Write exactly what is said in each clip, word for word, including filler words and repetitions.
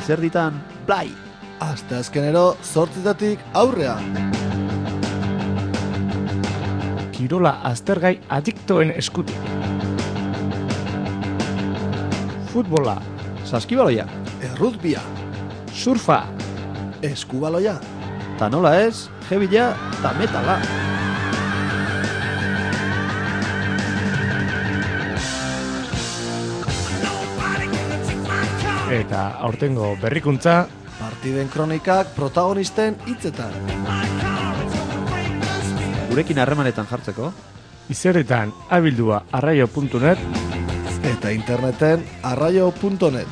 izerditan, blai! Asteazkenero zortzitatik aurrea. Kirola aztergai adiktoen eskutik. Futbola, Saskibaloia, Errutbia, surfa, eskubaloia, ta nola ez, jebila ta metala. eta aurtengo berrikuntza, partiden kronikak protagonisten hitzetan. Gurekin harremanetan jartzeko, izerretan abildua arraio puntu net, eta interneten arraio puntu net.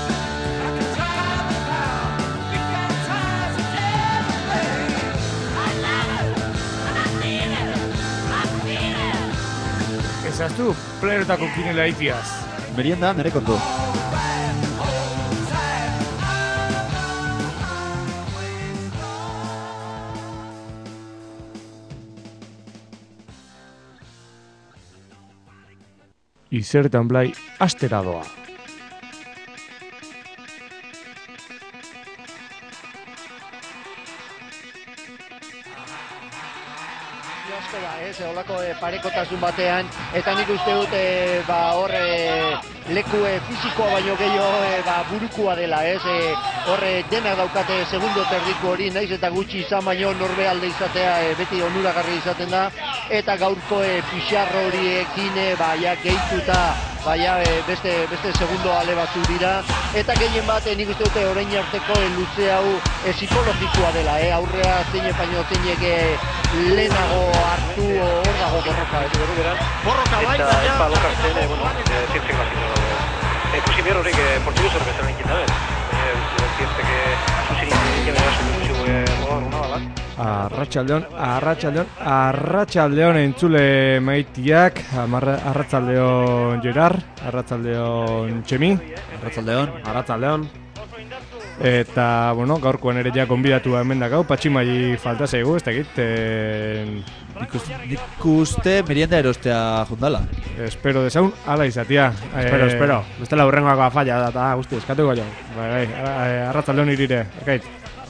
ezaztu playerotako kinela itiaz. merienda nere kontu. Izerretan blai astera doa. Asko da, ez, holako e, parekotasun batean, eta nik uste dut e, ba, hor e, leku e, fisikoa baino gehiago e, ba, burukua dela, ez, e, hor e, denak daukate segundo terdiku hori, naiz eta gutxi izan baino norbe alde izatea e, beti onuragarri izaten da, eta gaurko e, pixarro horiekin e, ba, ja, gehituta, ba, ja, e, beste, beste segundo ale batzu dira, eta gehien bat e, nik uste dute orain arteko e, luze hau e, psikologikoa dela, e, aurrea zeine baino zeinek e, lehenago hartu hor dago borroka, ez berru beran. Borroka bai, baina... Eta ez balokartzen, eh, bueno, zientzek batiko dago. Ikusi behar horrek portugieso bezala inkin dabe. Zientzek zuzirin inkin dabe zuzirin rogar una bat. Arratsaldeon, arratsaldeon, arratsaldeon entzule maitiak, arratsaldeon Gerard, arratsaldeon Txemi, Arratsaldeon, arratsaldeon. Eta, bueno, gaurkoan ere ja konbidatu hemen dakau, patximai falta zaigu, ez dakit. E... Nik uste merienda erostea jundala. Espero desaun, ala izatea. Espero, e... espero. Bestela hurrengoakoa falla da, eta guzti, eskatuko jo. Bai, bai, arratsaldeon irire, ekait.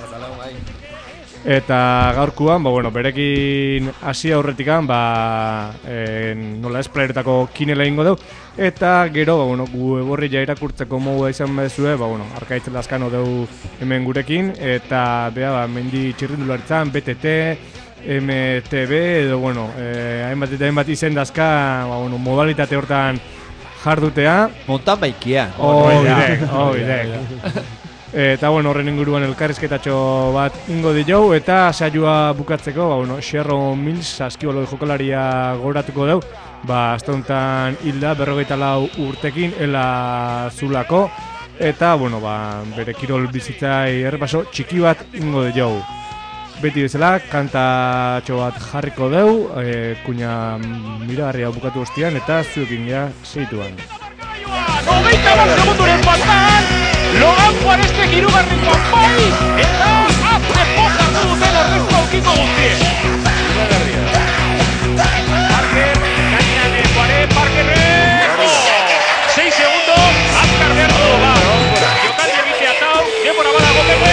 Eta gaurkoan, ba, bueno, berekin hasi aurretikan, ba, e, nola ez, playeretako kinela ingo deu. Eta gero, ba, bueno, gu eborri ja irakurtzeko modua izan bezue, ba, bueno, arkaitzen laskano deu hemen gurekin. Eta, bea, ba, mendi txirrindularitzan, B T T, M T B, edo, bueno, e, hainbat eta hainbat izen dazka, ba, bueno, modalitate hortan jardutea. Montan baikia. Oidek, oidek. Eta, bueno, horren inguruan elkarrizketatxo bat ingo di jau, eta saioa bukatzeko, ba, bueno, Xerro Mills, saskibaloi jokalaria goratuko deu, ba, azte honetan hilda, berrogeita lau urtekin, ela zulako, eta, bueno, ba, bere kirol bizitzai errepaso txiki bat ingo di jau. Beti bezala, kantatxo bat jarriko deu, e, kuina miragarria bukatu ostian, eta zuekin ja segituan. Hogeita bat segunduren faltan, Logan Juarestek hirugarren kanpai, eta azte pozatu duten errestu aukiko guztien. Parker, gainean Juare, Parkerrek, seis segundo, azkar behar du, ba. Jokaldi egitea tau, denbora badago pepe.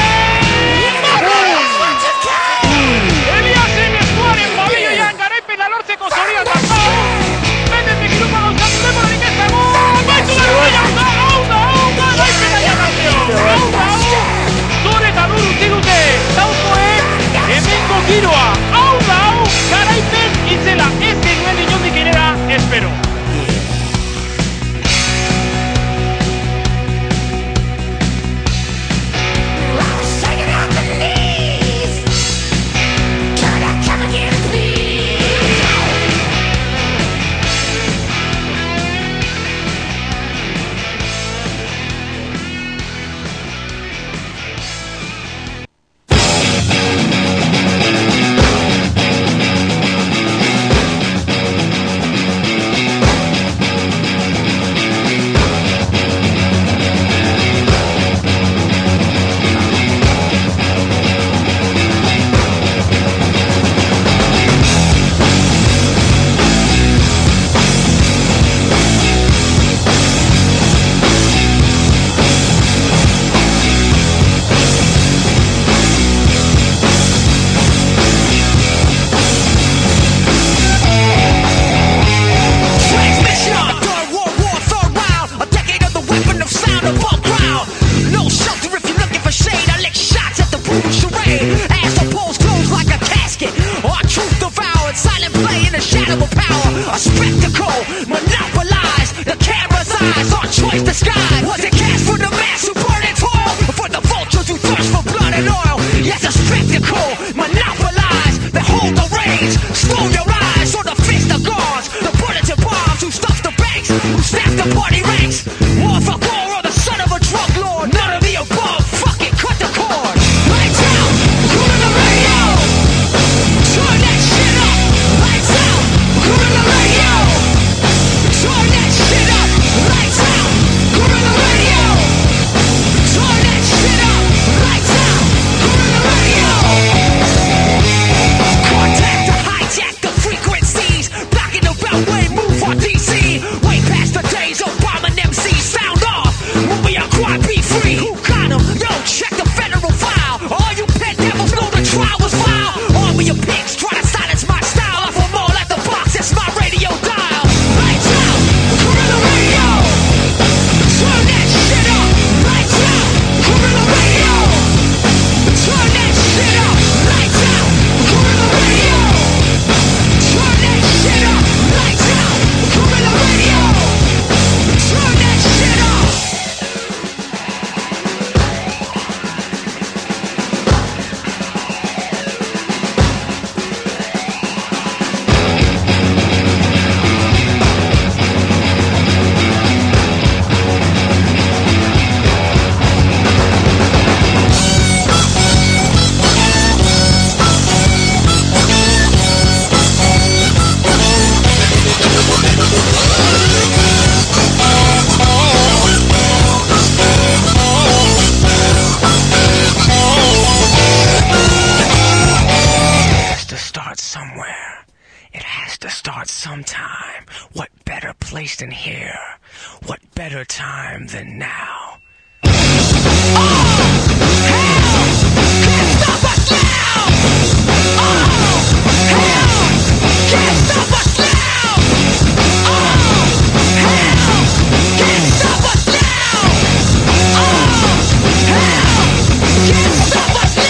Eliasen eskuaren babilloian garaipena lortzeko zorian dakau. Benetik irupa gauzatu denborarik ez dago. Baitu da hau da, hau da, hau da, garaipena jakazteo. Hau da, hau. Zure eta lur utzi dute, taukoek, hemengo giroa. Hau da, hau, garaipen itzela ez genuen inondik inera espero. monopolize the camera's eyes. Our choice disguise was it cast for the mass who burn in toil, or for the vultures who thirst for blood and oil. Yes, a spectacle, monopolize, behold the rage, slow your eyes, or the fist of guards, the bullets and bombs who stuff the banks, who stack the party ranks. War for gore or the son of a drug lord, none of the above, fuck it, cut the cord. Lights out, put on the radio, turn that shit up. Lights out, put on the radio, turn that shit up. Lights out, put on the radio, turn that shit up. Lights out, put on the radio. Contact to hijack the frequencies, blocking the beltway, move on D C. Way past the days of bombing M Cs. Sound off, movie on quad, be free. Who got 'em? Yo, check the federal file. All you pet devils know the trial was foul. All of your pigs try to silence my style. I for more like the box, it's my radio dial. Lights out, put on the radio, turn that shit up. Lights out, put on the radio, turn that shit up. Lights out, put on the radio, turn that shit up. Lights out, put on the radio, turn that shit up. Has to start somewhere. It has to start sometime. What better place than here? What better time than now? Oh, hell! Can't stop us now! Oh, hell! Can't stop us now! Oh, hell! Can't stop us now! Oh, hell! Can't stop us now!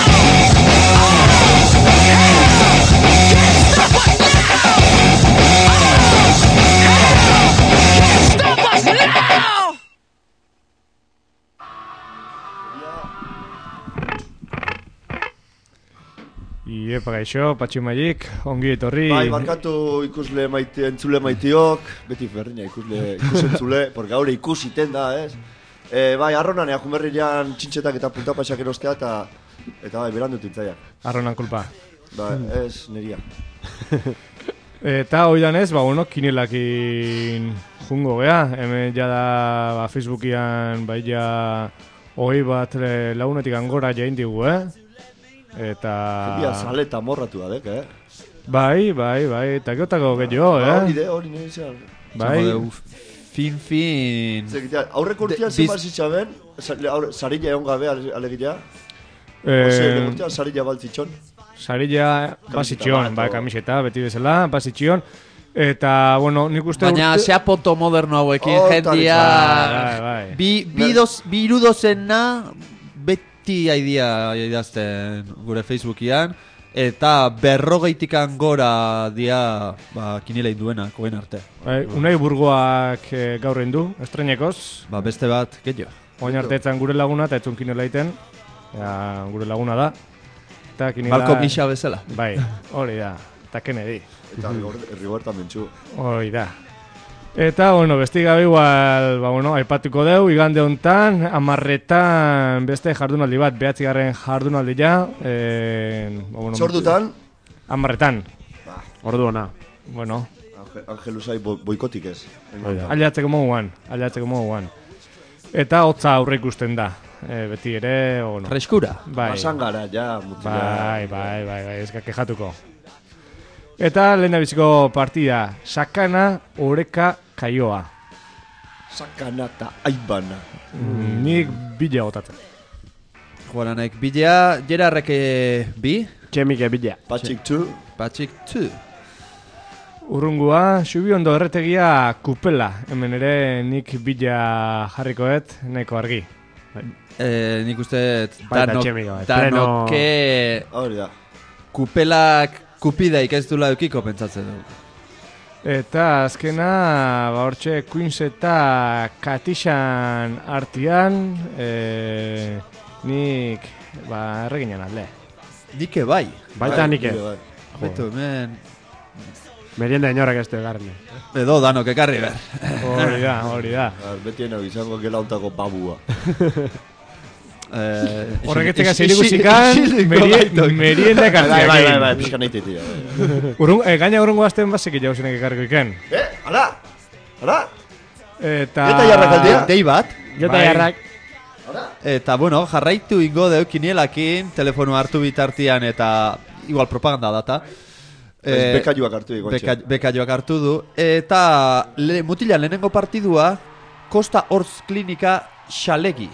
Iepa gaixo, Patxi Magic, ongi etorri. Bai, barkatu ikusle maite, entzule maitiok, beti berdina ikusle, ikusentzule, porque gaur ikusiten da, ez? E, bai, arronan eakun berrilean txintxetak eta puntapaxak erostea, eta, eta bai, berandu tintzaiak. Arronan kulpa. Bai, ez, neria. Eta hoidan ez, ba, bueno, kinelakin jungo gea, hemen jada ba, Facebookian bai ja hogei bat eh, launetik angora jain digu, eh? Eta... Bia zaleta morratu adek, eh? Bai, bai, bai, eta geotako gehiago, eh? Hori de, hori nire izan. Bai, Fin, fin... Zekitea, aurreko urtean De- zen biz- bazitxaben, sarilla egon gabe ale- alegia. eh, Ose, urtean sarilla baltzitxon. sarilla basitxion, bat, bai, o- kamiseta, beti bezala, basitxion. Eta, bueno, nik uste Baina urte... sea poto moderno hauekin, Oh, jendia... Bai, bai. Bi, bi, doz, bi irudozena beti aidia idazten gure Facebookian, eta berrogeitikan gora dia ba, kinela induena, kogen arte. Bai, Unai Burgoak eh, gaur du, estrenekoz. Ba, beste bat, gehiago. Oin arte etzan gure laguna, eta etzun kinela iten. Ja, gure laguna da. Eta kinela... Malko Misa bezala. Bai, hori da. Eta Kennedy. Eta Rigoberta mentxu. Hori da. Eta, bueno, besti gabe igual, ba, bueno, aipatuko deu, igande hontan, amarretan beste jardunaldi bat, behatzigarren jardunaldia. Eh, ba, bueno, Zordutan, Amarretan. Ordu ona. Bueno, Ange- Angelusai bo- boikotik ez. aldatzeko moduan, aldatzeko moduan. Eta hotza aurre ikusten da. E, beti ere, bueno. Freskura. Bai, Basan gara, ja, mutila. bai, bai, bai, bai, ez kejatuko. Eta lehen da biziko partida, Sakana, Oreka, Kaioa. Sakana eta aibana. Mm. Nik bila gotatzen. Juananek bidea, Gerarrek eh, bi, Txemike bila. Patxik tu. Patxik tu. Urrungua, Xubiondo erretegia kupela. Hemen ere nik bila jarrikoet, nahiko argi. Eh, nik uste Baita danok, txemika bat. danoke Hori da. kupelak kupidaik ez dula eukiko pentsatzen dugu. Eta azkena, ba, hortxe, Queens eta Katixan artian, e, nik, ba, erreginan alde. Nike bai. Baita nike. Beto, hemen... Merienda inorak ez garne. Edo danok ekarri behar. Hori da, hori da. Beti eno izango gela ontako babua. Horreketek azirikusikan, merienda Bai, bai, bai, kartziakin. bai, pixka nahi tetia. Gaina urrungo azten basik jauzenek ekarriko iken. Eh, ala, ala. Eta... Eta jarrakaldea? Dei bat. Jota Bai. jarrak. Eta, bueno, jarraitu ingo deu kinielakin, telefono hartu bitartian eta igual propaganda data. Eh, Bekaioak hartu dugu. Beka, bekaioak hartu du. Eta le, mutilan lehenengo partidua, Costa Hortz Klinika Xalegi.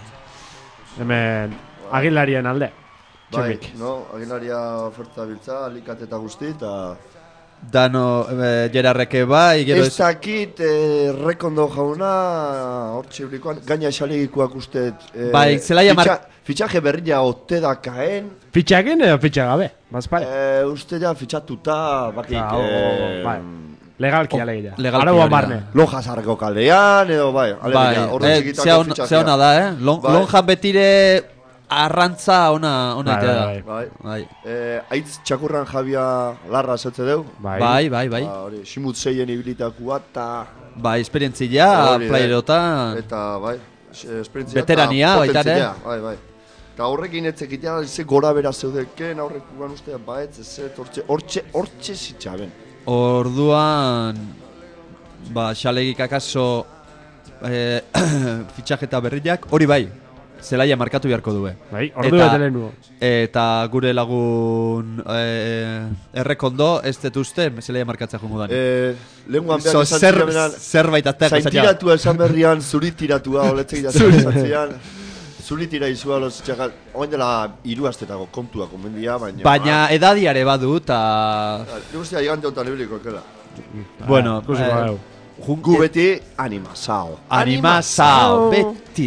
Hemen agilarien alde. Bai, Txemik. no, agilaria oferta biltza, alikat eta guzti, eta... Dano, e, Gerarreke bai, gero Ez dakit, eh, rekondo jauna, hortxe eurikoan, gaina esalegikoak uste... Eh, Bai, zelaia mar- fitxa- Fitxaje berria ote dakaen, Fitxakin edo fitxagabe? Bazpare. eh, uste ja fitxatuta, bakit... Ah, o, eh, bai. Legalki alegia. legalki Arau hori da. barne. Lojasarreko kalean, edo bai, bai, alegia, horren eh, txikitako ze on- fitxakia. ze ona da, eh? Lon, Bai. Lonjan betire arrantza ona, ona Bai, itea da. bai, Bai, Bai, eh, aitz txakurran Javia Larra zetze deu, Bai. bai, bai, bai. ba, hori, simut zeien ibilitakua, eta... Bai, esperientzia, Hori, playerotan. Eta, bai, es- esperientzia Veterania, eta baita ere. potentzia, bai, bai. Eta horrekin etzekitea, ze gora bera zeudeken, aurrekuan uste, baetz, ez ez, hortxe, hortxe, hortxe zitxaben. Orduan, ba, Xalegik akaso eh, fitxajeta berriak, hori bai, zelaia markatu beharko due. Bai, ordu Eta- bete lehenuo. Eta gure lagun eh, errekondo, ez dut uste, zelaia markatzea jongo dan. Eh, Lehenguan behar So, esan zer, zirenean, zerbait azteak esatea. zaintiratua esan berrian, zuritiratua, oletzek jatzen esan zian, zuritira izua, los txakal, oain dela hiru astetako kontua, konbendia, baina... Baina edadiare badu, eta... Nik uste gigante honetan libliko, ekela. Bueno, ikusiko eh, dugu. jun- Gu beti, anima, sao. Anima sao, beti.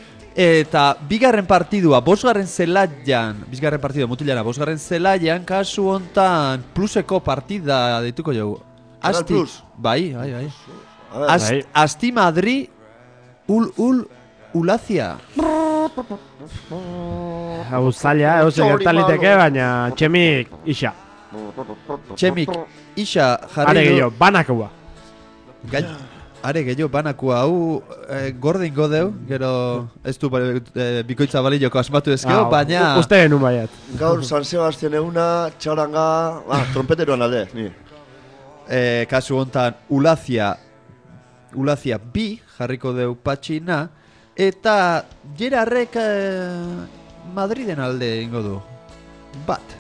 Eta bigarren partidua, bosgarren zelaian, bizgarren partidua mutilana, bosgarren zelaian, kasu hontan pluseko partida deituko jau. Canal Plus? Bai, bai, bai. A ver, Ast, Bai. Asti Madri, ul, ul, ulazia. Hau zaila, hau Txori gertaliteke, malo. baina txemik isa. Txemik, isa Are jarri gehiago, banakua. Gai, are gehiago banakua hau eh, gorde ingo deu, gero ez du eh, bikoitza baliloko asmatu ezkeo, Ah, baina... u- Uste genuen baiat. gaur San Sebastian eguna, txaranga, ah, trompeteroan alde, ni. eh, kasu hontan ulazia ulazia bi jarriko deu patxina eta Gerarrek eh, Madriden alde ingo du bat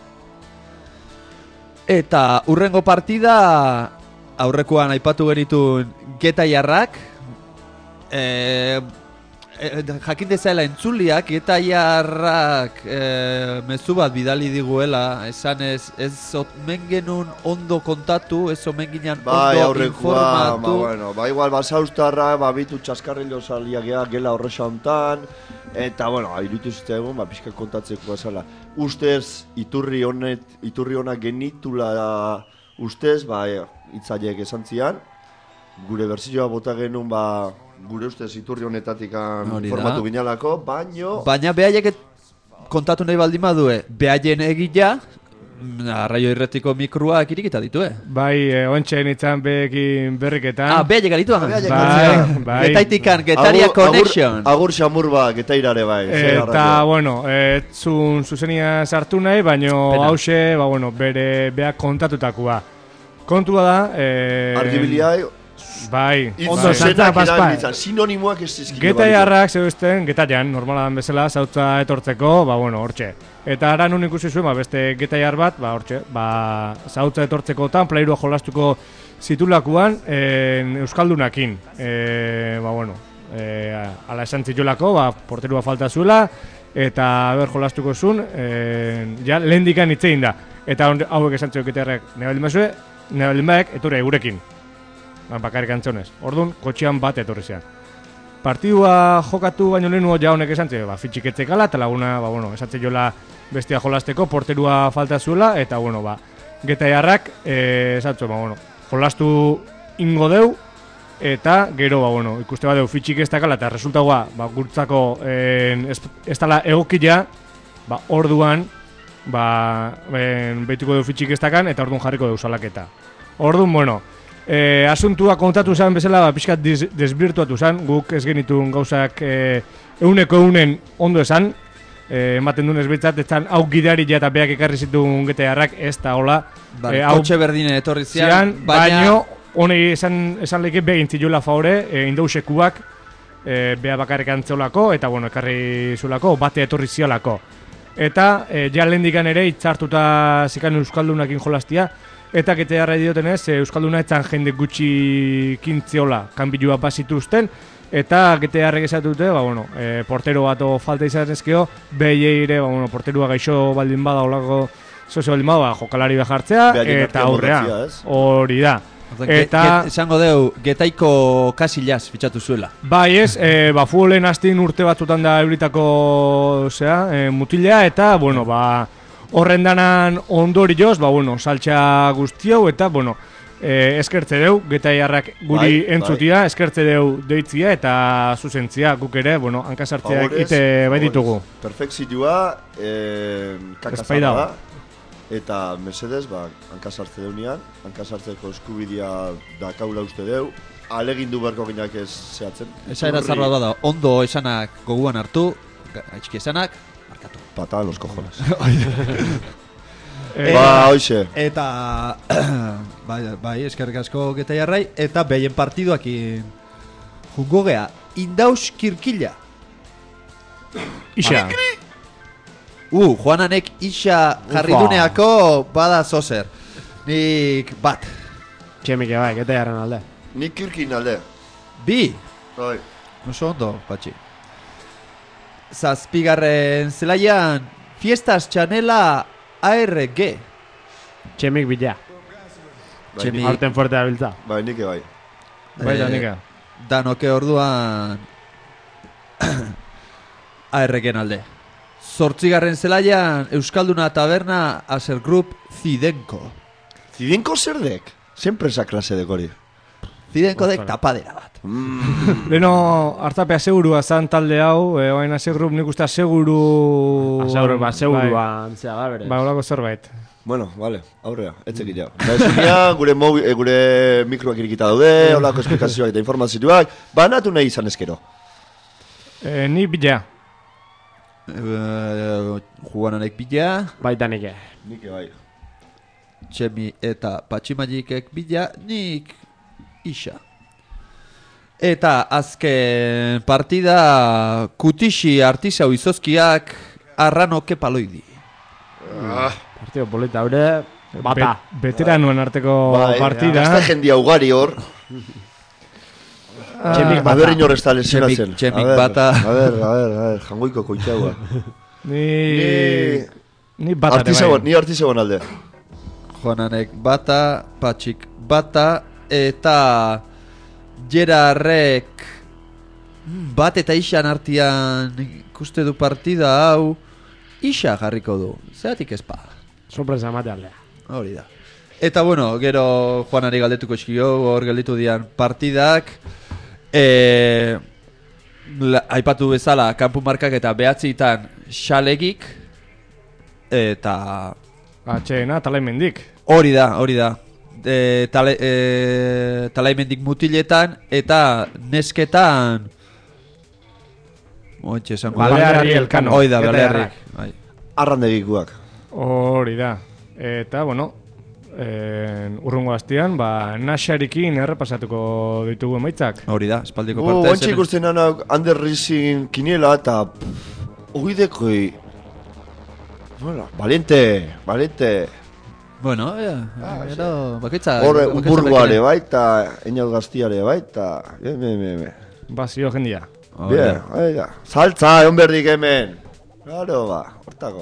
eta urrengo partida aurrekoan aipatu genitun Getaiarrak eh, eh, jakin dezala entzuliak Getaiarrak eh, mezu bat bidali diguela esan ez ez omen genuen ondo kontatu ez omen ginen Bai, ondo aurrekoa, ba, informatu bueno, ba, igual, basaustarra, ba, bitu txaskarrillo saliak ea, gela horresa hontan, eta, bueno, irutu zitzaigun, ba, pixka kontatzeko esala. Ustez, iturri honet, iturri honak genitula, ustez, ba, e, itzaiek esan zian, gure berzioa bota genuen, ba, gure ustez iturri honetatik Hori da. formatu ginalako, baino... baina behaiek kontatu nahi baldin badue behaien egila arraio irretiko mikroak irikita ditue Bai, eh, ontxe nintzen behekin berriketan. ah, behaiek galitu Ah, behaiek Bai, bai. Getaitikan, Getaria Agur- Connection Agur, agur xamur ba, getairare bai. ze Eta, arraioa. bueno, ez zun zuzenia sartu nahi, baino Pena. hause, ba, bueno, bere beak kontatutakoa. Kontua da, eh, Argibiliai, bai, Ondo bai. esan. zenak paspa. erabiltzen, sinonimoak ez ezkilo Getaiarrak zeusten, getaian, normala dan bezala, zautza etortzeko, ba, bueno, hortxe. Eta ara nun ikusi zuen, ba, beste getaiar bat, ba, hortxe, ba, zautza etortzekotan, plairua jolastuko zitulakuan, en, Euskaldunakin. E, ba, bueno, e, ala esan zitulako, ba, porterua falta zuela, eta ber jolastuko zuen, e, ja, lehen dikan hitzein da. Eta on- hauek esan zio getaiarrak, nebaldin bazue, nebaldin baek, etorri gurekin. Ba, bakarrik antzonez. Orduan, kotxean bat etorri zean. Partidua jokatu baino lehenuo ja honek esan zio, ba, fitxiketzekala, eta laguna, ba, bueno, esan jola bestia jolasteko, porterua falta zuela, eta, bueno, ba, getaiarrak, eh, esan zio, ba, bueno, jolastu ingo deu, eta gero, ba, bueno, ikuste badeu fitxik ez dakala, eta resultagoa, ba, gurtzako en, ez, ez dala egokila, ba, orduan, ba, en, behituko deu fitxik ez dakan, eta orduan jarriko deu salaketa. Orduan, bueno, e, asuntua kontatu zen bezala, ba, pixkat des, desbirtuatu zen, guk ez genitun gauzak e, euneko eunen ondo esan, e, ematen duen ez betzat, ez hau gidari ja eta beak ekarri zituen getearrak, ez da hola. Ba, e, kotxe berdine etorri zian, zian, baina... baino, honei esan, esan leke begin zilula favore, e, indausekuak, e, bea bakarrik antzeolako, eta bueno, ekarri zulako, bate etorri zialako. Eta, e, ja lehendikan ere, itzartuta zikan Euskaldunakin jolastia, eta getearra diotenez, e, Euskalduna etzan jende gutxi kintziola, kanbilua bazituzten, eta getearrek esatute, ba, bueno, e, portero bato falta izan ezkeo, behieire, ba, bueno, porterua gaixo baldin bada, olako sozio baldin bada, ba, jokalari behartzea, eta aurrea, hori da. Eta esango deu, Getaiko Casillas fitxatu zuela. Bai ez, e, ba, futbolen hastin urte batzutan da euritako, zera, e, mutilea, eta, bueno, ba, horren danan ondorioz, ba, bueno, saltxa guztiau, eta, bueno, e, eskertze deu, Getaiarrak guri bai, entzutia, bai. Eskertze deu deitzia, eta zuzentzia guk ere, bueno, hankasartzeak ite bai ditugu. Perfekzioa, eh, kakazara da. Eta Mercedes, ba, hankasartze deunean, hankasartzeko eskubidea da kaula uste deu, alegin du berko ginak ez zehatzen. Esa era zarra bada, ondo esanak goguan hartu, gaitxki esanak, markatu. Pata los cojones. e, ba, hoxe. Eta, bai, bai, eskerrik asko Getaiarrai, eta behien partiduakin jungo gea, Indaus Kirkila. Ixa. Uh, Juananek isa jarriduneako bada zozer. Nik bat. Txemik bai, Getaiarren alde. Nik Kirkin alde. Bi. Bai. Oso ondo, patxi. Zazpigarren zelaian, Fiestas Chanela A R G. Txemik bila. Txemik. Horten fuerte abiltza. Bai, nike bai. Bai, da nika. Danoke orduan A R G-en alde. Zortzigarren zelaian, Euskalduna Taberna Aser Group Zidenko. Zidenko zer dek? Siempre esa klase dek hori. Zidenko dek tapadera bat. Mm. Leno, hartapea segurua zan talde hau, e, oain Aser Group nik uste seguru... Aseguru, ba, segurua antzea da berez. Ba, holako zerbait. Bueno, vale, aurrea, etzek ira. Eta gure, mobi, e, gure mikroak irikita daude, holako esplikazioak eta informazioak, banatu nahi izan ezkero. E, ni bila. Uh, Juananek bila, baita nike. Nike bai. Txemi eta Patximagikek bila, nik isa. Eta azken partida Kutixi Artisau Izozkiak Arrano Kepaloidi. Ah. Partido polita haure bata. Bet, veteranuen arteko bai, partida. Gazta jendia ugari hor. Txemik bata. A ber inor ez da lesionatzen. Txemik bata. A ber, a ber, a ber, jangoiko koitxaua. Ni... Ni... Ni bata Artisegon, ni artisegon alde. Juananek bata, Patxik bata, eta Gerarrek bat eta isan artian ikuste du partida hau, isa jarriko du, zeratik ezpa. Sorpresa mate aldea. Hori da. Eta bueno, gero Juanari galdetuko eskio, hor galditu dian partidak, e, la, aipatu bezala, kanpu markak eta behatzitan xalegik, eta... Atxeena, talaimendik. Hori da, hori da. E, tale, e, talaimendik mutiletan, eta nesketan... Ointxe, esango. Balearri Elkano. Hoi da, Balearrik. Bai. Arrandegikuak. Hori da. Eta, bueno, eh, urrungo hastian, ba, Naxarikin errepasatuko ditugu emaitzak. Hori da, espaldiko Oh, parte. Oantxe ikusten anak Ander Rising kiniela eta... Oidekoi... Bueno, valiente, valiente. Bueno, ja, Ah, gero, bakoitza... Horre, bakoitza Burgoare lekene. baita, Einaut Gaztiare baita... Bien, bien, bien, bien. Bazio jendia. Hori Bien, da. ahí da. Saltza, egon berdik hemen. Claro, ba, hortako.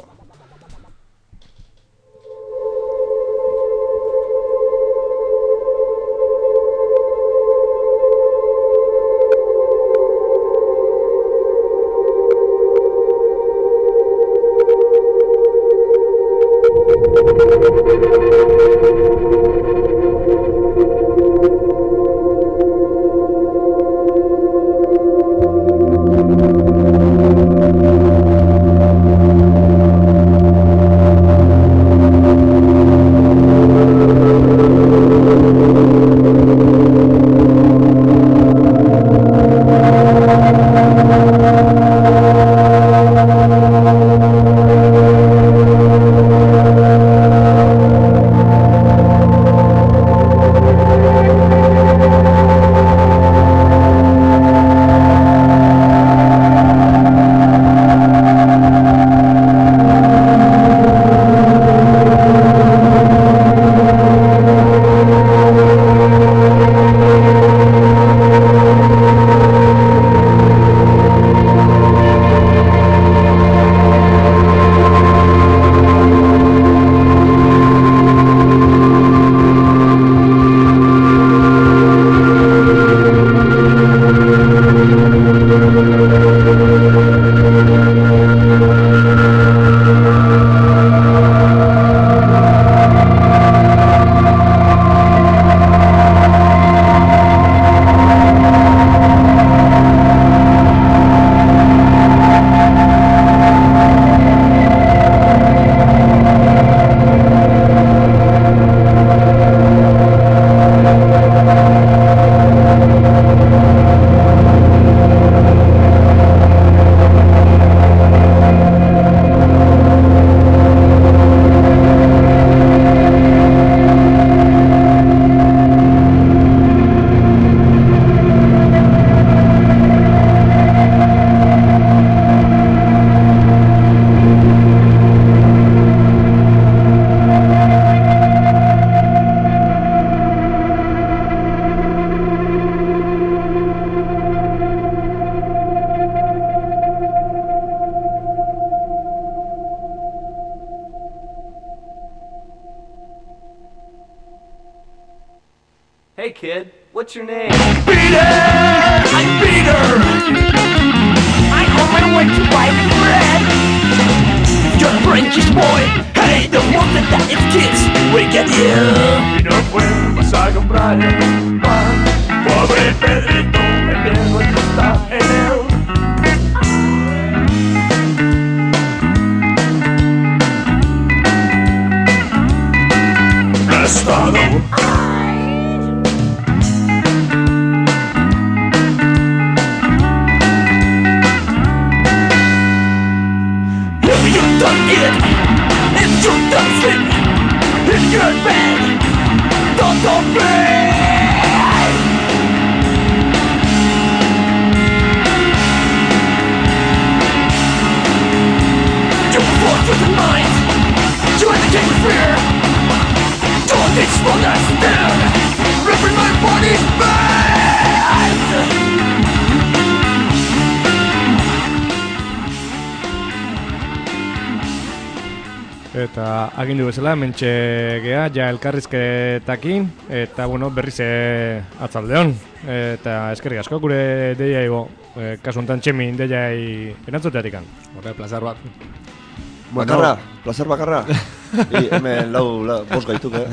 What's your name? Peter! I'm Peter! I'm on my way to buy the bread! You're a Frenchish boy! Hey, the moment that it kids, we get you! Y no fuimos a comprar pan. Pobre Pedrito, el viejo está en él. Estado. If you done it, if you done sleep, if you're in bed, don't don't pay. You fought with the mind, you educate with fear. Don't understand, ripping my body's bad. Eta agindu bezala, mentxe gea, ja elkarrizketakin, eta bueno, berriz e, atzaldeon. Eta eskerrik asko gure deia ego, e, kasu honetan txemin deiai erantzuteatikan. Horre, plazar bat. Bakarra, plazer bakarra. I, hemen lau, lau bost gaituk, eh?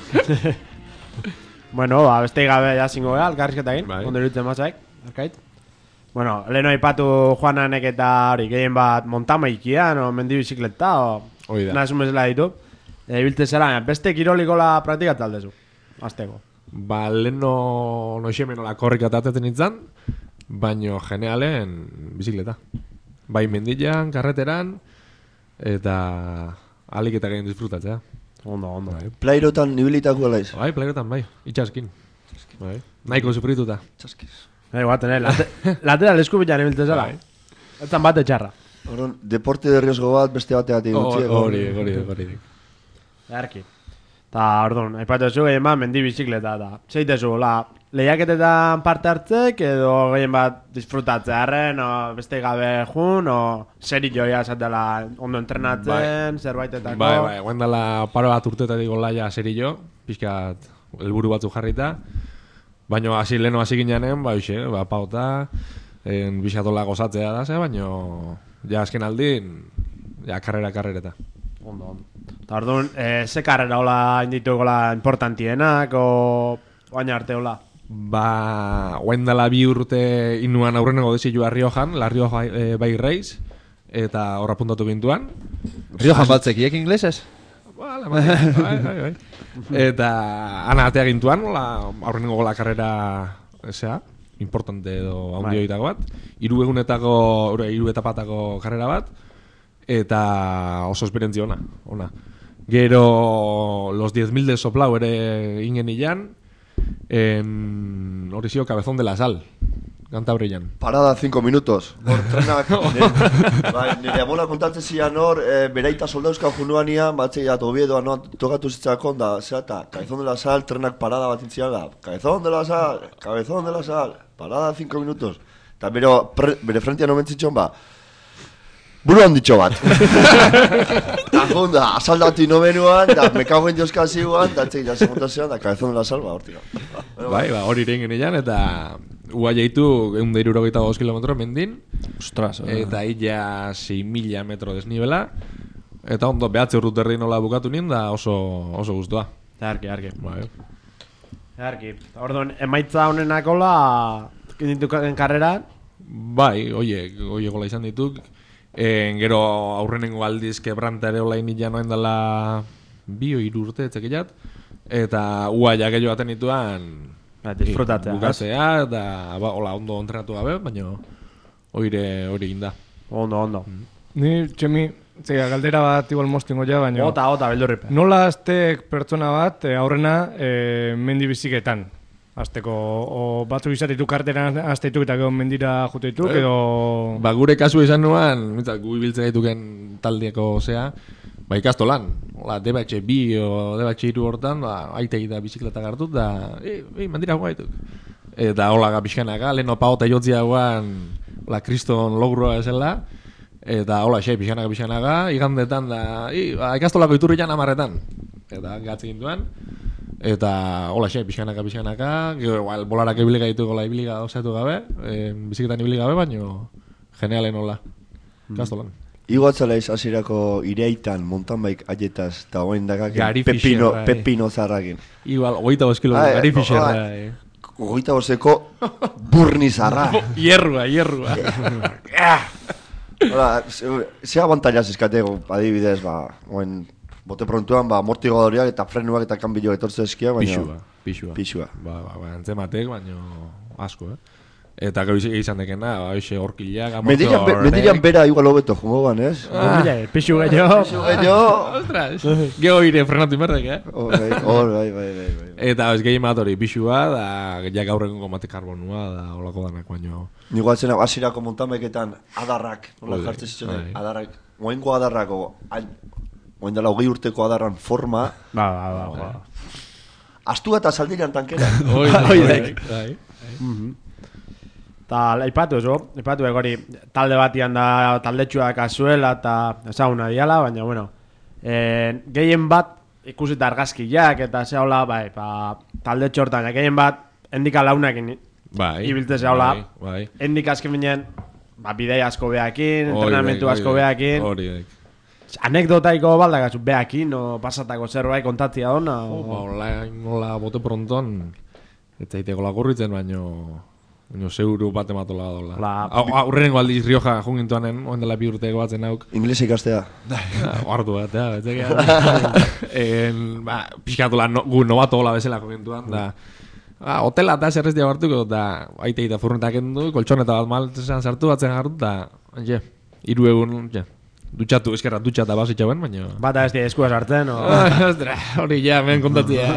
Bueno, ba, beste gabe jazingo gara, elkarrizketakin, bai. ondo irutzen mazaik, arkait. Bueno, leheno aipatu Juananek eta hori, gehien bat montamaikian, o mendi bizikleta, o... Oida. Nazun bezala ditu. E, bilte zera, beste kirolikola praktikat aldezu, azteko. Ba, leheno noixemen ola korrika tatetzen nintzen, baino generalen bizikleta. Bai mendian, karreteran, eta alik eta gehien disfrutatzea. Ondo, ondo. Bai. Plairotan nibilitako alaiz. Bai, plairotan, bai, itxaskin. Bai. Nahiko sufrituta. Txaskiz. Bai, guaten, eh, late, lateral eskubitan ibiltzen zela. Bai. Etan bate txarra. Orduan, deporte de riesgo bat beste bateatik gutxi. Hori, hori, hori. Earki. Ta, orduan, aipatu zu gehien bat mendi bizikleta da. Zeitezu, la, lehiaketetan parte hartzek edo gehien bat disfrutatzearen, o beste gabe jun, o seri joia esatela ondo entrenatzen, zerbaitetako. Bai, bai, guen dela paro bat urtetatik olaia seri jo, pixkat helburu batzu jarrita. Baina hasi leheno hasi gineanen, ba, uxe, ba, pauta, en, bixatola gozatzea da, ze, baina ja azken aldin, ja, karrera karrereta. Ondo, ondo. Eta orduan, e, ze karrera hola inditukola importantienak, o baina arte hola? Ba, guen dela bi urte inuan aurreneko desilu La Riojan, La Rioja e, bai reiz, eta horra puntatu bintuan. Riojan batzekiek inglesez? Bala, bai, bai, bai, bai. Eta ana atea gintuan, la, aurreneko gola karrera, esea, importante edo handioitako bat. Hiru egunetako, hiru etapatako karrera bat, eta oso esperientzia ona, ona. Gero, los diez mil de Soplau ere ingen ilan, en hori zio Cabezón de la Sal, Cantabrian. Parada cinco minutos. Hor trenak, nire, bai, nire amola kontatzen zian hor, e, beraita soldauzka junuania, batzei ato biedoa no, tokatu zitzakon da, zeta, Cabezón de la Sal, trenak parada bat intzian da, Cabezón de la Sal, Cabezón de la Sal, parada cinco minutos. Eta bero, pre, bere frentia nomentzitxon ba, buru handitxo bat. Eta junda, asaldatu inomenuan, da mekagoen dioska ziguan, da txek jase montazioan, da Cabezón de la Sal, ba, hortik. Bai, ba, hori irein genean, eta ua jaitu egun da irurogeita goz kilometro mendin. Ostras, eta illa sei mila metro desnibela. Eta ondo, behatze urrut erdi nola bukatu nien, da oso, oso guztua. Arki, arki. Bai. Arki. Orduan, emaitza honenakola, dituken karrera? Bai, oie, oie gola izan dituk. En, gero aurrenengo aldiz kebranta ere olain illa noen dela bio hiru urte etzekilat. Eta ua ja gehiago baten dituan disfrutatzea. Bukatzea, eta ba, hola ondo entrenatu gabe, baina oire hori inda. Ondo, ondo. Mm. Ni, txemi, zega, galdera bat igual moztingo ja, baina... Ota, ota, beldurripe. Nola aztek pertsona bat, e, aurrena, e, mendi biziketan? Azteko, o batzuk izatitu karteran azteituk eta gero mendira juteituk, edo... Ba, gure kasu izan nuan, mitzak, gu ibiltzen gaituken taldieko zea, ba, ikastolan. Hola, deba etxe bi o deba etxe iru hortan, ba, aitei da bizikleta gartut, da, e, e, mendira gaituk. Eta hola, pixkanaka, lehen opa eta jotzia guan, hola, kriston logroa esela, eta hola, xe, pixkanaka, pixkanaka, igandetan da, e, ba, ikastolako iturrian amarretan. Eta gatzi ginduan, Eta, hola xe, pixkanaka, pixkanaka, gero, igual, bolarak ibili gaitu gola ibili gauzatu gabe, eh, biziketan ibili gabe, baino, genialen hola, kastolan. Igo atzalaiz hasierako ireitan mountain bike aietaz, eta hoen dakaken Gary pepino, Fisher, bai. pepino zarrakin. Igual, hogeita boskilo, Ah, Gary eh, Fisher, ah, bai. Hogeita bosteko burni zarra. Hierrua, hierrua. Hola, ze, ze abantaiaz eskatego, adibidez, ba, oen, bote prontuan, ba, amortiguadoriak eta frenuak eta kanbillo etortze eskia, baina... Pixua, pixua. Pixua. Ba, ba, ba, antzematek, baino asko, eh? Eta gero izan dekena, ba, hoxe horkilak, Medirian, be, medirian bera igual hobeto jungo ban, ez? Ah, pixu gehiago. Pixu gehiago. Ostras, gero ire frenatu inberdek, eh? Hor, bai, hor, bai, bai, bai, bai. Eta ez gehien bat hori pixua, da, ja gaur egungo mate karbonua, da, holako danak baino. Nigo atzena, hasierako montameketan adarrak, nola Ui, jartzen zitzen, bai. adarrak, moengo adarrako, moen dela hogei urteko adarran forma, Ba, ba, ba, ba. astua eta saldiran tankera. Oi, bai, bai. Ta aipatu eso, aipatu egori talde batian da taldetxuak azuela eta ezaguna diala, baina bueno, eh, gehien bat ikusita argazkiak eta zehola, bai, ba, taldetxo hortan, gehien bat endika launakin Bai. ibiltze zehola, Bai, bai. endika azken binen, ba, bidei asko behakin, Hori entrenamentu dek, asko hori dek, behakin, Hori dek. anekdotaiko baldagazu behakin, o pasatako zerbait kontatzia dona, Oh, ba, o... hola, nola bote pronton, ez zaiteko lagurritzen, baino... Baino zeuru bat ematola dola. La... Aurrenengo aldiz Rioja jungintuanen, oen dela bi urteko batzen hauk. Inglesa ikastea. Ardu bat, ja, betzekean. En, ba, pixkatola no, gu nobato hola bezala jungintuan, da... Ah, hotela eta zerreztia hartuko, da... Aite eta furnetak endu, koltsoneta bat maltzen sartu batzen hartu, da... Je, hiru egun, je... Dutxatu, eskerra dutxata basitxa ben, baina... Bata ez di eskua sartzen, o... Ostra, hori ja, men kontatzea.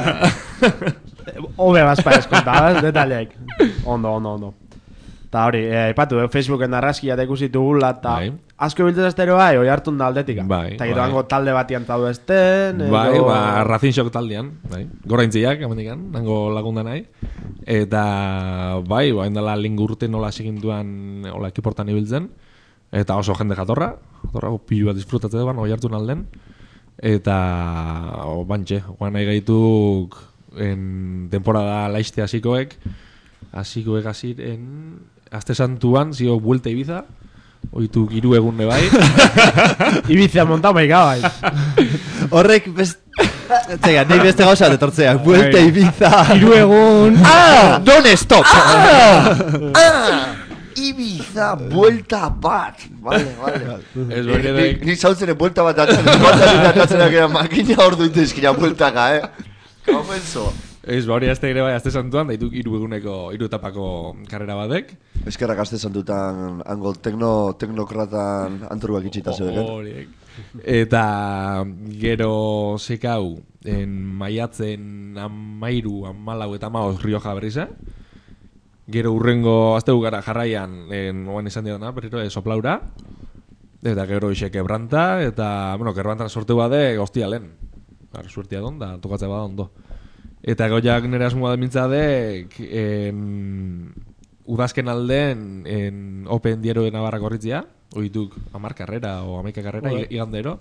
Obe bazpa eskontabaz, detaleak. Ondo, ondo, ondo. Ta hori, aipatu, eh, Facebooken arrazkia eta ikusi dugula, eta Bai. asko biltzen estero bai, oi hartun da aldetika. Bai, Eta gero bai. hango talde batian taudu esten, edo... Bai, ba, Racing Shock taldean, bai. Goraintziak, amendikan, nango lagunda nahi. Eta, bai, ba, indala lingurte nola seginduan, hola ekiportan ibiltzen. Eta oso jende jatorra, jatorra, pilu bat disfrutatze duan, oi hartu nalden. Eta, o, bantxe, guan nahi gaituk en temporada laiste hasikoek, hasikoek hasiren, aste santuan, zio buelta Ibiza, oitu hiru egunne bai. Ibiza montau maika bai. Horrek best... Txega, nahi beste gauza detortzea. Vuelta Ibiza. Hiru egun. Ah! Don't stop! Ah! Ah! Ibiza, buelta bat. Vale, vale. Ez bere Ni, daik. ni zautzenen buelta bat atzen, eskuatzen atatzen akera makina hor duite eskina bueltaka, eh? Kaumenzo. Ez, ba, hori azte ere bai, azte santuan, daituk hiru eguneko, hiru etapako karrera badek. Eskerrak aste santutan, hango tekno, teknokratan antruak itxita zebeken. Horiek. Eta gero zekau, en maiatzen amairu, amalau eta amaoz Rioja berriza. Gero urrengo aztegu gara jarraian, en, oan izan didana, berriro, e, soplaura. Eta gero ise kebranta, eta, bueno, kebrantan sortu bade, goztia lehen. Gar, suertia don, da, tokatzea bada ondo. Eta goiak nire asmoa da mintzadek, en, udazken alden, en, Open Diero de Navarra korritzia, oituk amar karrera o amaika karrera, Bai. igandero.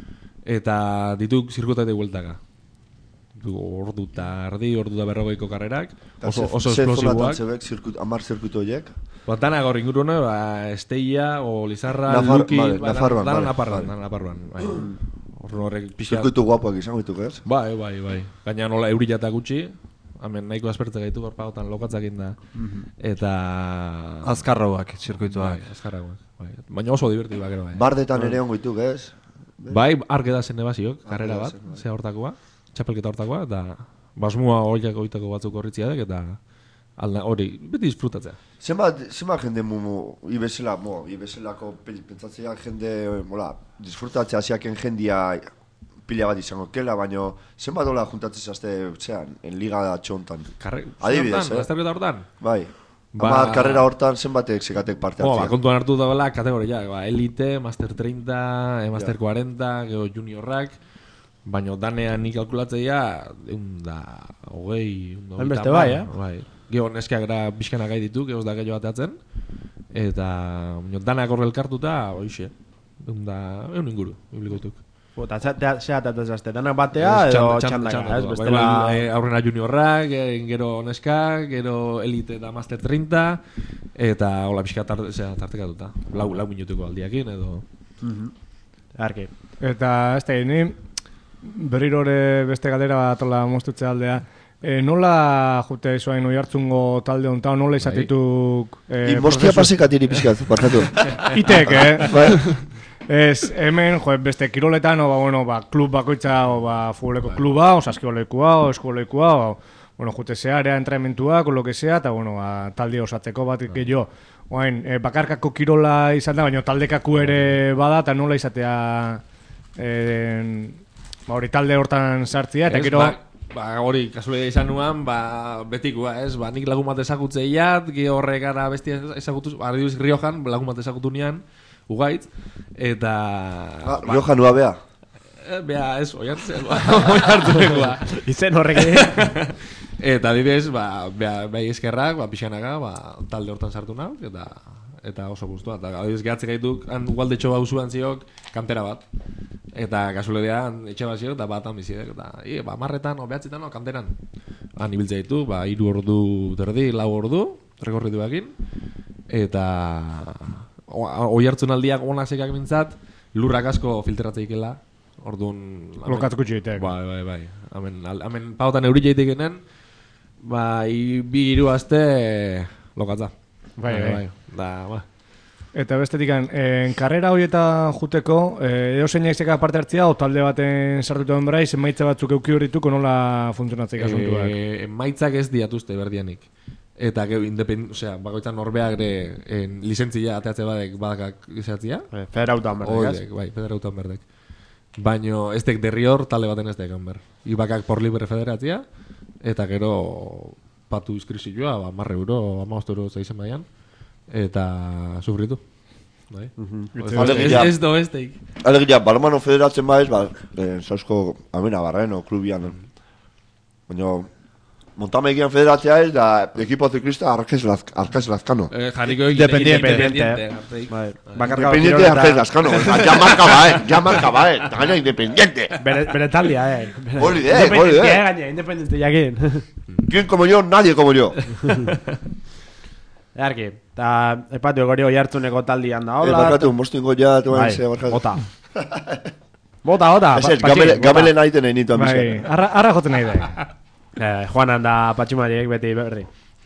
Eta dituk zirkutate bueltaka. Ordu eta erdi, ordu da berrogeiko karrerak, oso, oso esplosiboak. Zebek, zirkut, amar zirkuito horiek. Ba, dana gaur ingurune, ba, Esteia, o Lizarra, Nafar- Luki, vale, ba, Nafarroan, dana vale, naparran, vale. dana naparran, bai. Horren horrek pixka... Zirkuito guapoak izango dituk, ez? Bai, bai, bai. Gaina nola eurila eta gutxi, hemen nahiko aspertze gaitu gorpagotan lokatzakin da. Eta... Azkarrauak, zirkuituak. Bai, azkarrauak, bai. Baina oso divertidu gero, bai. Bardetan ere ongo dituk, ez? Bai, arge da zen ebaziok, karrera bat, zen, bai. zea hortakoa, txapelketa hortakoa, eta basmua horiak oitako batzuk horritziadek, eta alna, hori, beti disfrutatzea. Zenbat, zenbat jende mumu, ibezela, mo, ibezalako pentsatzea jende, mola, disfrutatzea hasiaken jendia pila bat izango kela, baino zenbat dola juntatzen zazte, zean, en liga da txontan. Karre... Adibidez, eh? Azterketa hortan? Bai. Ba- Ama karrera hortan zenbatek zekatek parte Oh, ba, hartzea. kontuan hartu da bela kategoria, ba, Elite, Master treinta, e, Master Ja. cuarenta, gero Juniorrak, baina danean nik kalkulatzeia, egun da, hogei, egun da, Hainbeste hogeita bai, hamar, eh? Bai. Gero neskiak gara pixkanak gai ditu, gero da gehiago bateatzen, eta baina danak horre elkartuta, hoxe, egun da, egun inguru, biblikoituk. Eta zehat eta zazte, danak batea edo txandaka, ez? Bestela... Aurrena juniorrak, gero neskak, gero elite eta master treinta, eta hola pixka tartekatuta. Lau, lau minutuko aldiakin edo... Arki. Eta ez da, ni berrirore beste galdera bat ola mostutze aldea. E, nola jute izuain oi hartzungo talde honetan, nola izatituk... E, Inbostia pasikatiri pixkat, barkatu. Itek, eh? Ez, hemen, jo, beste kiroletan, o, ba, bueno, ba, klub bakoitza, o, ba, futboleko kluba, o, saskibolekua, o, eskolekua, o, bueno, jute zearea, entrenamentuak, o, lo que sea, eta, bueno, ba, talde osatzeko bat, gehiago. Oain, e, bakarkako kirola izan da, baina taldekaku ere bada, eta nola izatea, e, ba, hori talde hortan sartzia, eta gero... Ba, hori, kasualidad izan nuan, ba, betikua, ez? Ba, nik lagun bat ezagutzeiat, geho horrek gara bestia ezagutuz, ba, adibiz Riojan, lagun bat ezagutu nian, Ugaitz, eta... Ah, ba, Rioja nua bea? Bea, ez, oi hartzen, oi hartzenekua. Izen horrek Eta adibidez, ba, bea, behi eskerrak, ba, pixanaga, ba, talde hortan sartu nau, eta... Eta oso guztua, eta adibidez gehatzek gaituk, han gualdetxo bauzuan ziok, kantera bat. Eta kasualedean etxe bat ziok, eta bat han bizidek, eta ie, ba, marretan, o behatzitan, o kanteran. Han ibiltzea ditu, ba, iru ordu terdi, lau ordu, rekorrituakin, eta... Oi hartzun aldiak onak zekak mintzat, lurrak asko filtratzeikela, orduan... Lokatzuko txitek. Bai, bai, bai. Hemen, hemen pautan euri jaitekenen, ba, bi hiru aste lokatza. Bai, bai, bai. Da, ba. Eta bestetik, en karrera horietan juteko, edo zeinak zeka parte hartzia, o talde baten sartutu den berai, emaitza batzuk euki horrituko nola funtzionatzeik asuntuak? E, emaitzak ez diatuzte berdianik. Eta geu, independ... Osea, bakoitzan norbeak ere lizentzia ateatze badek badakak izatzia. E, federautan berdek, ez? Bai, federautan berdek. Baino, ez dek derrior talde baten ez dek ber. Ibakak por libre federatzia, eta gero patu izkrizioa, ba, marre euro, amaost euro zaizen baian, eta sufritu. Bai. Ez, ez do ez deik. Alegia, balmano federatzen baiz, ba, eh, sausko amena barreno, klubian. Baina, Montamegian federatzea ez da ekipo ziklista Arkaiz Lazkano. Eh, jarriko Independiente. Independiente Arkaiz Lazkano. Ja marka bae, ja marka bae. Eta gaina Independiente. Bere talia, eh. Hori de, hori de. Gaina, Independiente jakin. ¿Quién como yo? Nadie como yo. Earki, eta epatio gori oi hartzuneko taldian da, hola. Epakatu, mostingo ja, tuen ze, barkatu. Bota. Bota, bota. Ez ez, gamele nahiten nahi nitu amizan. Arra joten nahi da. Eh, Juanan da patxumaiek beti berri.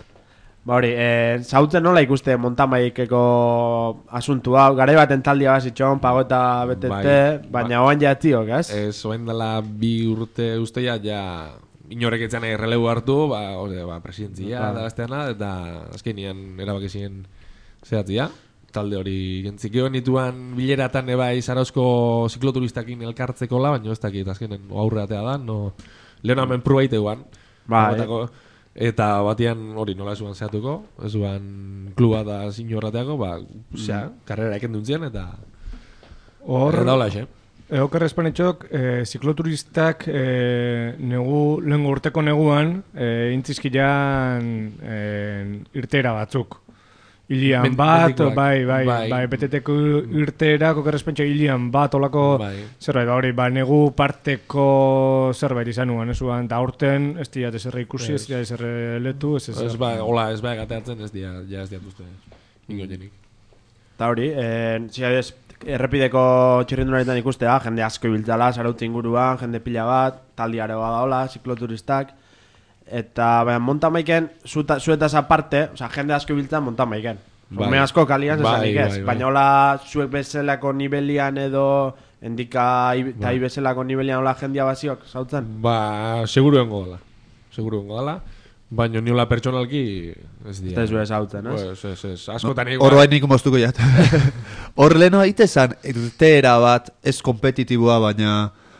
Ba hori, eh, zautzen nola ikuste montamaikeko asuntu hau, garai baten taldia bazitxon, pago eta betete, baina oan jatziok, ez? Ez, oen dela bi urte usteia, ja, inorek etxan errelegu hartu, ba, ose, ba, presidentzia da besteana, eta azkenian erabakizien zehatzia. Talde hori gentzikio nituan bileratan ebai Zarauzko zikloturistakin elkartzeko la, baina ez dakit, azkenen aurreatea da, no... Lehena hemen prua iteuan. Bai. Eta batian hori nola esuan zehatuko, esuan kluba da zinio horreteako, ba, osea, karrera eken duntzien, eta... Hor... Eta hola, xe. Eoker espanetxok, eh, zikloturistak eh, negu, lehen urteko neguan, eh, intzizkilan eh, irtera batzuk. Ilian bat, bai, bai, bai, bai, beteteko irtera, koker espentxo ilian bat, olako zerbait, ba, hori, ba, negu parteko zerbait izan uan, ez uan, eta aurten, ez diat ez erre ikusi, ez diat ez erre letu, ez ez... Ez ba, hola, ez ba, egateatzen, ez diat, ja ez diat uste, ingo jenik. Eta hori, zidadez, errepideko txirrindunaritan ikustea, jende asko ibiltzala, Zarautz inguruan, jende pila bat, taldiare bada hola, zikloturistak, eta baina montamaiken zuetaz aparte, oza, jende asko ibiltzen montamaiken. Bai. Me asko kalian zezanik ez. Bai, bai, baina hola zuek bezalako nivelian edo endika eta bai. Bezalako nivelian hola jendia baziok, zautzen? Ba, seguru engo dela. Seguru engo dela. Baina niola pertsonalki ez dira. Ez du ez zautzen, ez? Pues, ez, ez. Askotan igual. Horroa nik moztuko jat. Hor leheno haitezan, irtera bat ez kompetitibua, baina...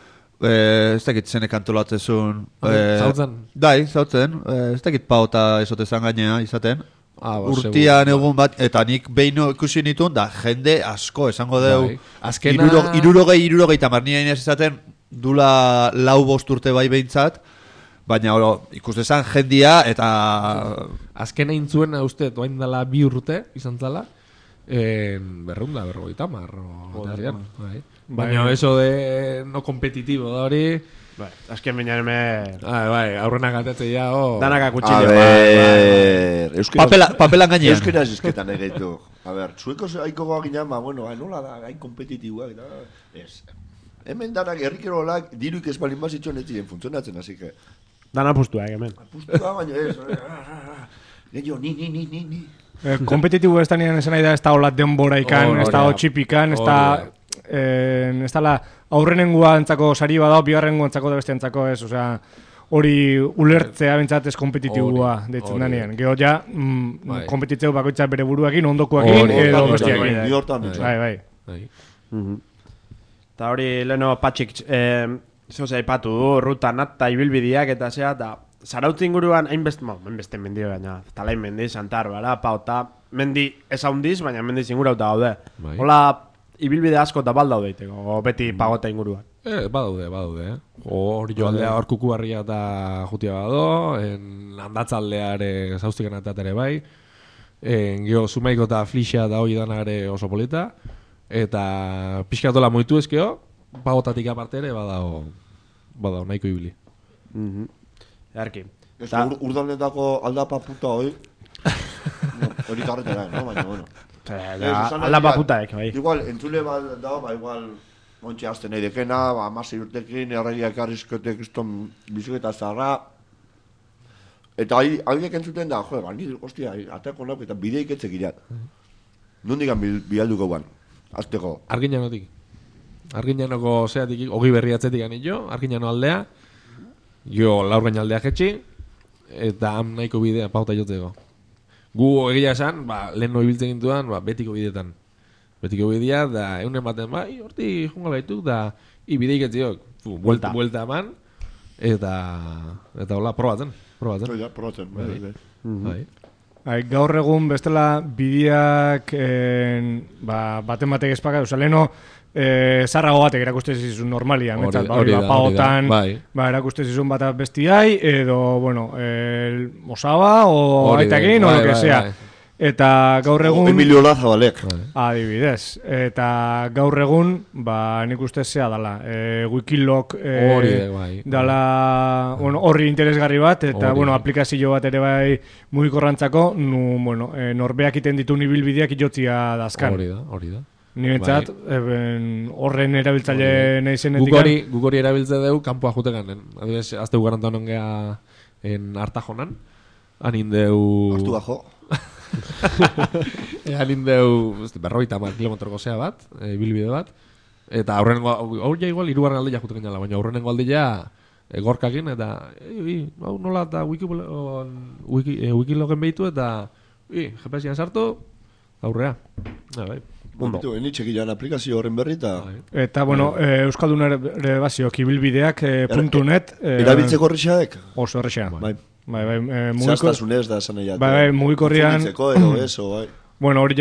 Eh, ez dakit zenek antolatzezun eh, Zautzen? Dai, zautzen eh, Ez dakit pauta esotezan gainea izaten ah, ba, Urtian egun bat Eta nik behin ikusi nituen Da jende asko esango deu bai. Azkena... Irurogei, irurogei Tamarnia inez izaten Dula lau bost urte bai behintzat Baina oro, ikustezan jendia Eta Azkena intzuen uste Oain dela bi urte izan zala en berrunda, berrogeita hamar, Joder, bai. Bai. Baina eso de no competitivo da hori, Bai, azken baina hemen bai, bai, aurrena gatetze ja, oh. danak A akutxile. ver, euskera... Papela, papelan gainean. Euskera esketan egeitu. A ver, zueko haiko goa ginean, ba, bueno, ah, nola da, hain kompetitibuak, eta... Ez. Hemen danak herrikerolak diruik ez balin bazitxon ez ziren funtzionatzen, así que... Dana pustuak hemen. Pustua, baina ez... Gehiago, ni, ni, ni, ni, ni... Eh, kompetitibo ez da nian esan nahi da, ez da hola denbora ikan, ez da Hori da. otxipikan, ez Hori da... da. Eh, ez da la aurrenengua entzako sari badao, bigarrengoa entzako da beste entzako ez, osea... Hori ulertzea bentsat ez kompetitibua Hori, deitzen hori. danean. Gero ja, mm, Bai. kompetitzeu bakoitza bere buruakin, ondokoakin, Hori, edo hori, bestiakin. hori, Ni hortan dut. Bai, bai. Bai. Eta hori, leheno patxik, eh, zehose aipatu du, rutan eta ibilbideak eta zea, eta Zarautz inguruan, hainbeste, mo, hainbeste mendio baina, talain mendi, Santar, bara, pau, eta mendi ez haundiz, baina mendi zingurauta gaude. Bai. Hola, ibilbide asko eta baldau daiteko, o beti pagota inguruan. Eh, badaude, badaude, eh. Hor joaldea hor kukuarria eta jutia bado, en handatzaldeare zauztikan eta ere bai, en gero Zumaiko eta Flixa da hori dana ere oso polita, eta pixkatola moitu ezkeo, pagotatik aparte ere badao, badao nahiko ibili. Mhm. Earki. Ez ur, urdanetako aldapa puta hoi. No, hori karretera, no? Baina, bueno. Aldapa putaek, bai. Igual, entzule bat da, ba, igual, montxe azten nahi dekena, ba, amasei urtekin, erregiak arrizkotek izton biziketa zarra. Eta haiek entzuten da, jo, ba, nire, ostia, atako nauk eta bideik etzek irat. Nondikan bil, bialduko guan, azteko. Arginanotik. Arginanoko zeatik, ogi berri atzetik anillo, Arginano aldea, jo laur gainaldea jetxi, eta ham nahiko bidea pauta joteko. Gu egia esan, ba, lehen noi biltzen gintuan, ba, betiko bideetan. Betiko bidea, da, eunen baten, bai, horti jungo gaituk, da, i bideik etziok, buelta, buelta eman, eta, eta hola, probatzen, probatzen. Ja, probatzen, bai, bai, bai. Bai. Hai, gaur egun bestela bideak en, ba, baten batek espaka, oza, leheno eh, zarrago batek erakuste zizun normalia, Hori- metzat, ba, hori hori, ba, da, paotan, hori da, bai. ba, erakuste zizun bat bestiai, edo, bueno, el, osaba, o Hori da, aitakin, o bai, lo que bai, sea. bai. Eta gaur egun... Emilio Lazabalek. Adibidez. Eta gaur egun, ba, nik uste zea dala. E, Wikiloc e, Hori da, bai. dala, bueno, horri interesgarri bat, eta, Hori. bueno, aplikazio bat ere bai mugikorrantzako, nu, bueno, e, norbeak iten ditu ibilbideak ijotzia dazkan. Hori da, hori da. Ni bentsat, eben, horren erabiltzaile nahi zenetik. Guk hori, guk hori erabiltze dugu kanpoa jutegan. Adibidez, azte gugarantan nongea en Artajonan. Hanin deu... Artu bajo. Hanin deu berroita mar kilometroko zea bat, e, bilbide bat. Eta aurrenengo, hau ja igual irugarren aldea juteken jala, baina aurrenengo aldea e, gorkakin, eta ei, ei, hau nola eta wiki, wiki, e, Wikilogen behitu, eta i, G P S-ian sartu, aurrea. Ja, bai. Mundu, enitxek ilan aplikazio horren berri eta... Eta, bueno, e, Euskaldun ere baziok ibilbideak e, puntu net. E, Erabiltzeko horrexaek? Oso horrexea. Bai. Bai, bai, e, mugiko... Zehaztasunez da esan egin. Bai, bai, mugikorrian... Funditzeko edo eso, bai. Bueno, hori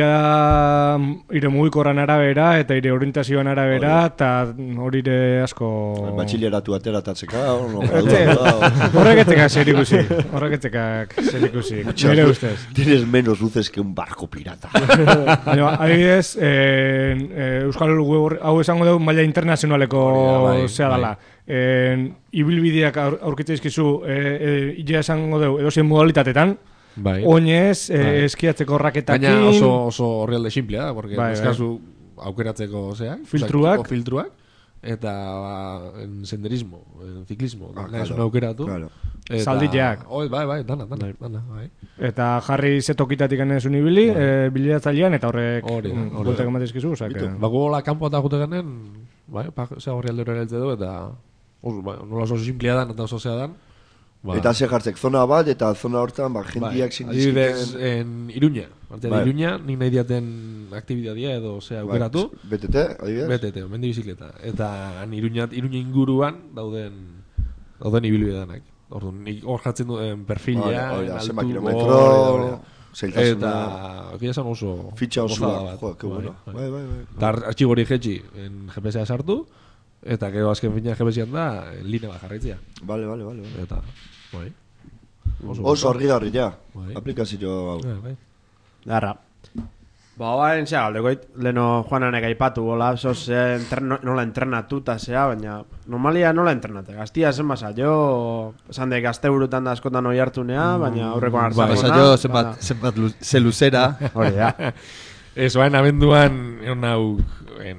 ja ire mugikorran arabera eta ire orientazioan arabera eta hori ire asko... Batxileratu ateratatzeka, no, Ete, horrek etzeka zer ikusi, horrek etzekak zer ikusi, nire ustez. Tienes menos luces que un barco pirata. Baina, adibidez, eh, eh, Euskal Web hau esango dugu maila internazionaleko bai, zea bai. dela. Eh, ibilbideak aur, aurkitzen izkizu, eh, eh, ila esango dugu, edozein modalitatetan, Bai. oinez, eh, Bai. eskiatzeko raketakin... Gaina oso, oso horrialde simplea da, porque Bai, bai, bai. eskazu aukeratzeko zeak, Filtruak. o filtruak, eta ba, en senderismo, en ciclismo, Ah, nahi claro, zuen aukeratu. claro. Eta, Zaldiak. Oi, bai, bai, dana, dana, dana, bai. Eta jarri zetokitatik enezun ibili, eh, biliratzailean, eta horrek Hori da, mm, hori bueltak da. ematizkizu, osea, que... Ba, gola kanpo eta jute genen, bai, pa, zea horri aldero erailtze du, eta oso, bai, nola oso simplea dan, eta oso zea dan. Ba, Eta ze jartzek zona bat, eta zona hortan, ba, bai, jendiak adibidez, sindizkiten... en Iruña, arte de Bai. Iruña, nik nahi diaten aktibidadia edo zea aukeratu. B T T, adibidez? B T T, mendi bizikleta. Eta han Iruña, Iruña inguruan dauden dauden ibilbideanak. Orduan, nik hor jatzen duen perfila, Hori, hori da, en zenbat altu, kilometro, hori hori da. da. Zailtasuna. Eta, egia esan oso... Fitxa gozada osua, bat. jo, que bueno. Bai, bai, bai. Eta artxigori jetxi, en G P S-a sartu, eta gero azken fina G P S-an da, en line bat jarraitzea. Vale, vale, vale. vale. Eta, bai. Oso argigarri, ja. Bai. Aplikazio hau. Bai, bai. Garra. Ba, bain, zea, galdekoit, leno Juananek aipatu, bola, sos, eh, entreno, nola entrenatuta, zea, baina, normalia nola entrenate, gaztia zen basa, jo, esan de gazte burutan da askotan oi hartunea, baina aurrekoan hartzakona. Basa jo, zenbat, zenbat lu, ze luzera. Hori, ja. Ez, bain, abenduan, egon hau, en,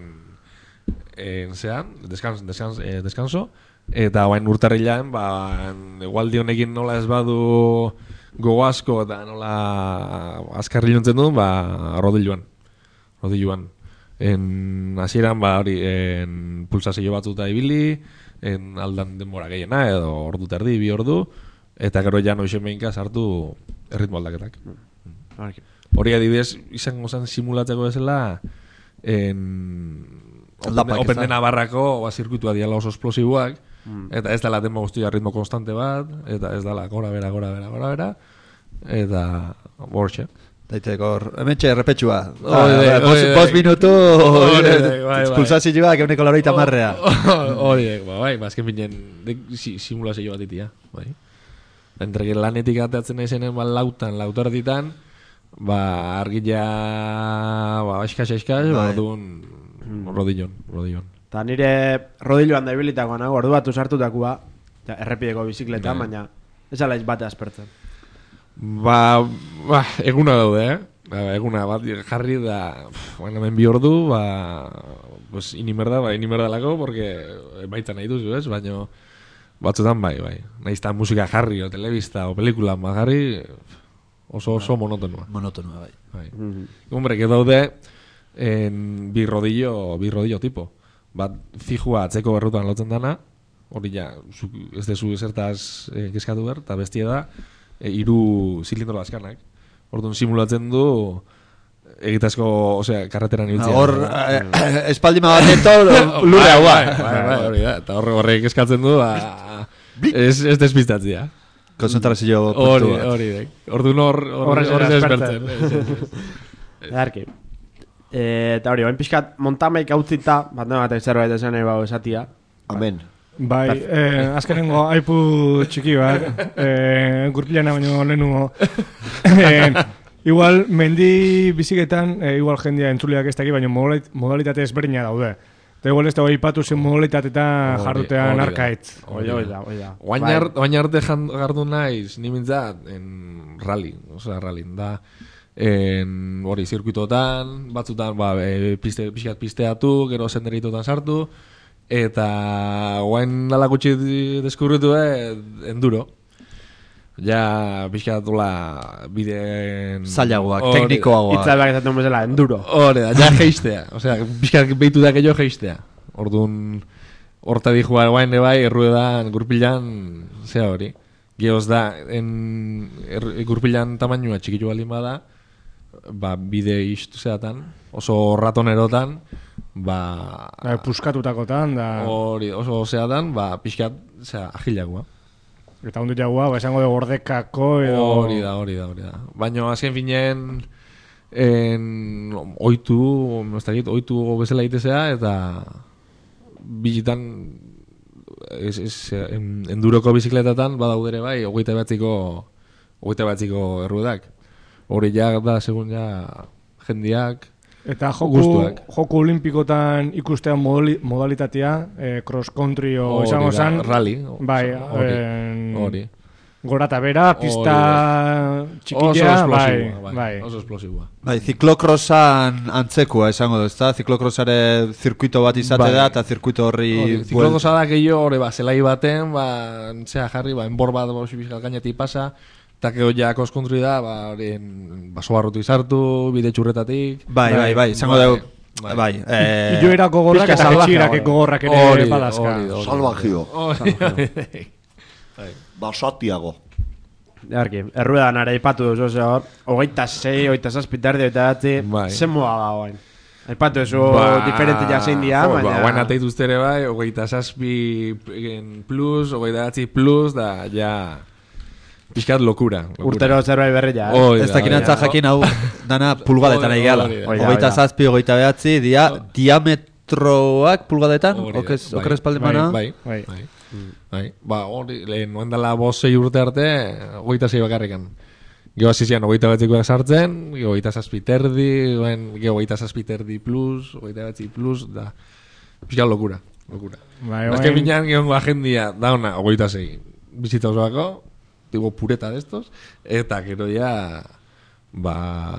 en, zean, descanso, descanso, eh, descanso, eta bain urtarrilan, ba, egualdi honekin nola ez badu gogo asko eta nola azkarri jontzen duen, ba, rodiluan. Rodiluan. En hasieran ba, hori, en pulsazio batzuta ibili, en aldan denbora gehiena, edo ordu terdi, bi ordu, eta gero ja noixen behinka sartu erritmo aldaketak. Hori adibidez, izango zen simulatzeko bezala, en Open, open dena barrako, ba, zirkuitua diala oso esplosiboak, mm. eta ez dela denbo guztia ritmo konstante bat, eta ez dela gora bera, gora bera, gora bera, eta bortxe. Daiteko, hemen txe, errepetsua. Bost minutu, pulsazioak euneko laroita marrea. Hori, ba, bai, azken binen, simulazio bat itia, bai. Entrege lanetik atatzen naizenen, ba, lautan, lautar ditan, ba, argila, ba, eskas, eskas, ba, duen, rodillon, rodillon. Ta nire rodilloan da ibilitakoa nago, ordu batu sartutakoa, errepideko bizikleta, baina ez ala ez bate aspertzen. Ba, ba, eguna daude, eh? Ba, eguna bat jarri da, baina hemen bi ordu, ba, pues, inimerda, ba, inimerdalako, porque baita nahi duzu, ez? Baina batzutan bai, bai. Naizta musika jarri, o telebista, o pelikula, ba, jarri, oso, oso monotonua. Monotonua, bai. Bai. Mm-hmm. Hombre, que daude, en bi rodillo, bi rodillo tipo. Bat fijua atzeko berrutan lotzen dana, hori ja, ez dezu esertaz eh, kezkatu behar, eta bestia da, e, iru zilindro azkanak. Orduan simulatzen du, egitazko, osea, karreteran ibiltzea. Hor, espaldima bat eto, lurre hau. Hori da, eta horre horrek eskatzen du, ez despistatzea. Konzentrazio puntu bat. Hori, hori, orduan hor, hor despertzen. Edarki. Eta hori, oin pixkat montamaik hautzita, bat no bat zerbait esan nahi bau esatia. Amen. Bai, eh, azkenengo aipu txiki bat, eh, gurpilana baino lehenugo. eh, igual, mendi biziketan, eh, igual jendia entzuleak ez daki, baina modalitate ezberdina daude. Eta igual ez da ipatu zen modalitate eta jarrutean arkaitz. Oida, oida, oida. Oain arte jardu naiz, nimintzat, en rally, osea, rally, da... En hori zirkuitotan, batzutan ba, e, piste, pixkat pisteatu, gero senderitotan sartu, eta guain dala gutxi deskubritu e, enduro. Ja pixkatula bideen... Zailagoak, teknikoagoak. Itzalak ezaten bezala, enduro. Hore da, ja geistea. Osea, pixkat behitu da gehiago geistea. Orduan, horta dihua guain bai, erruedan, gurpilan, zea hori. Geoz da, en, er, gurpilan tamainua txikitu baldin bada, ba, bide iztu zeatan, oso ratonerotan, ba... Ba, puskatutakotan, da... Hori, oso zeatan, ba, pixkat, zera, agilagoa. Eta hundu jagua, ba, esango de gordekako edo... Hori da, hori da, hori da. Baina, azken finen, en, oitu, ez dakit, oitu bezala itezea, eta bizitan, ez, ez, en, enduroko bizikletatan, badaudere bai, hogeita batziko, hogeita batziko erruedak. Hori ja da, segun ja, jendiak, eta joku, joku olimpikotan ikustean modali, modalitatea, eh, cross country o esango zan... Rally. Bai, hori. Gora eta bera, pista txikila, bai, bai. Oso esplosiboa. Bai, ziklokrosan antzekua esango du, ezta? Ziklokrosare zirkuito bat izate bai. Da, eta zirkuito horri... Ziklokrosa da gehiago, hori, ba, zelai baten, ba, zea jarri, ba, enbor bat, ba, bizkal gainetik pasa, eta gero ja koskontri da, ba, hori, baso barrutu izartu, bide txurretatik... Bai, bai, bai, izango dugu... Bai, bai. Eh, Iloerako gorrak eta jetxirake gogorrak ere badazka. Salvajio. Basatiago. Arki, erruedan ara ipatu duzu, ose hor, hogeita sei, hogeita zazpitardi, hogeita dati, zen moa da hoain. Aipatu duzu diferente jasein dia, baina... Hoain ateitu ustere bai, hogeita zazpi plus, hogeita dati plus, da, ja... Piskat lokura. Urtero zerbait berri ja. Ez dakinantza jakin hau, dana pulgadetan nahi gala. Hogeita zazpi, hogeita behatzi, dia, diametroak pulgadetan, oker espaldin mana? Bai, bai, bai. Ba, hori, lehen, noen dela bost zei urte arte, hogeita zei bakarrikan. Gero hasi zian hogeita batzikoak sartzen, gero hogeita zazpi terdi, gero hogeita zazpi terdi plus, hogeita batzi plus, da, pixka lokura, lokura. Bai, Azken binean, gero agendia, da ona, hogeita zei, bizita osoako, digo, pureta de estos, eta gero ya, ba,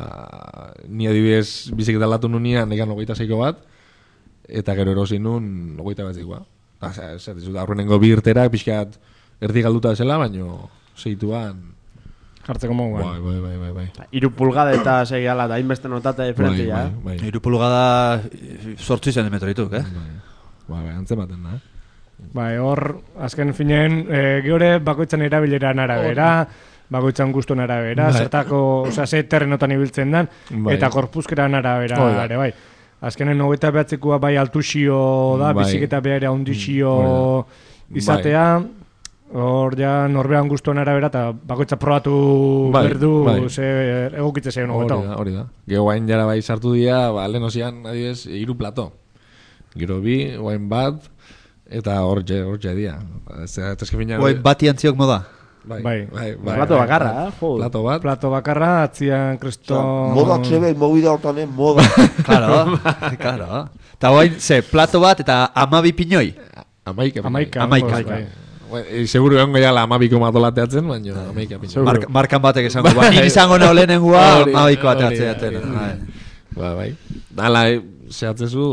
ni adibidez biziketa latu nunean, negan hogeita zeiko bat, eta gero erosi nun hogeita batzikoa. Osea, ez dut, aurrenengo bi irterak pixkat erdi galduta zela, baino zeituan jartzeko moguan. Bai, bai, bai, bai, bai. Iru pulgada eta segi ala, da inbeste notate diferentzia, bai, eh? bai, bai. Iru pulgada sortzi zentimetro dituk, eh? Bai, bai, bai, antzematen da, eh? Bai, hor, azken finean, e, geure bakoitzan erabileran arabera, bakoitzan guztuen arabera, Bai. zertako, osea, ze terrenotan ibiltzen den, Bai. eta korpuzkeran arabera, Hoi da. ere, bai. Azkenen hogeita behatzikoa bai altusio da, Bai. biziketa behar handixio Hoi izatea, hor ja norbean guztuen arabera, eta bakoitza probatu Bai, berdu, bai. ze egokitze zein Hori hogeto. da, hori da. Gero guain jara bai sartu dira, ba, lehen osian, adibidez, hiru plato. Gero bi, guain bat, eta hor je, hor je dia. Ez ezke fina... Oi, bati antziok moda. Bai, Bai. bai, bai. Plato bakarra, eh? Jo. Plato bat. Plato bakarra, atzian kriston... Modak zebe, movida hortan, eh? Moda. Claro, claro. Eta guain, ze, plato bat eta amabi pinoi. Amaika. Amaika. Amaika. bai. Bai, e, seguro egon gehiala amabiko matolateatzen, baina amaika pincho. Mark, markan batek esango, ba, nik izango nao lehenengua, Hori, amabiko hori, ateatzen. hori. Ba, bai. Hala, e, zehatzezu,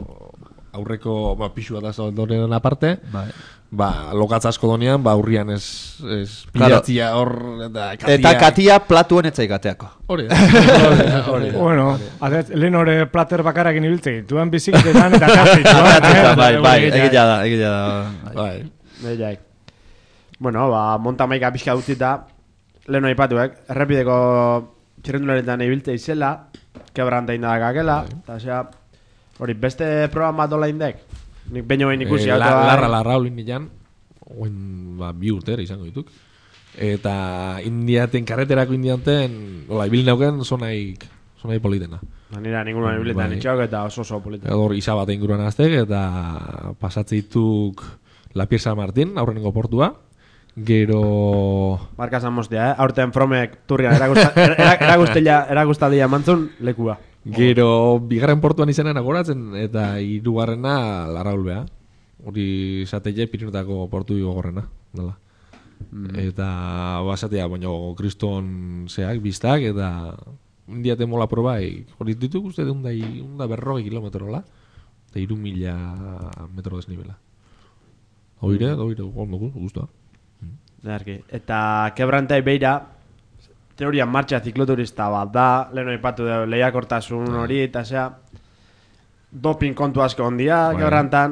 aurreko, ba, pixua da zaudoren aparte, Bai. ba, lokatza asko donean, ba, aurrian ez, ez Claro. pilatzia hor, eta katia. Eta katia platuen etzai gateako. Hori da, hori da, hori da. Bueno, adez, lehen hori plater bakarakin ibiltzen, dituen biziketetan eta kartituan. Bai, bai, egila da, egila da. Bai. Behiak. Bueno, ba, montamaika pixka utzita, lehen aipatuek, errepideko txirrendularetan ibiltze izela, kebranta indagakela, eta osea, hori beste proba bat dola indek. Nik baino behin ikusi Eh, auto. la, larra, larra, olin nilan, oen, ba, bi urtera izango dituk. Eta indiaten, karreterako indiaten, hola, ibil nauken, zonaik, zonaik politena. Nira ningunan ibiltan Bai. itxok eta oso oso polita. Hor isa bat inguruan aztek, eta pasatzeituk La Pier San Martin, aurrenengo portua. Gero... Marka zamostia, eh? Aurten Fromek turrian erakustaldia erakustaldia mantzun lekua. Gero bigarren portuan izenan agoratzen, eta hirugarrena Larraulbea. Hori zateie Pirinotako portu gogorrena, dela. Eta basatea, baina kriston zeak, biztak, eta indiate mola probai, hori dituk uste deunda, unda berrogei kilometrola, eta iru mila metro desnibela. Oire, oire, oire, guztua. Derki. Eta kebrantai beira, teorian martxa zikloturista bat da, lehen aipatu da lehiakortasun hori, eta zea, doping kontu asko ondia, Bai. kebrantan,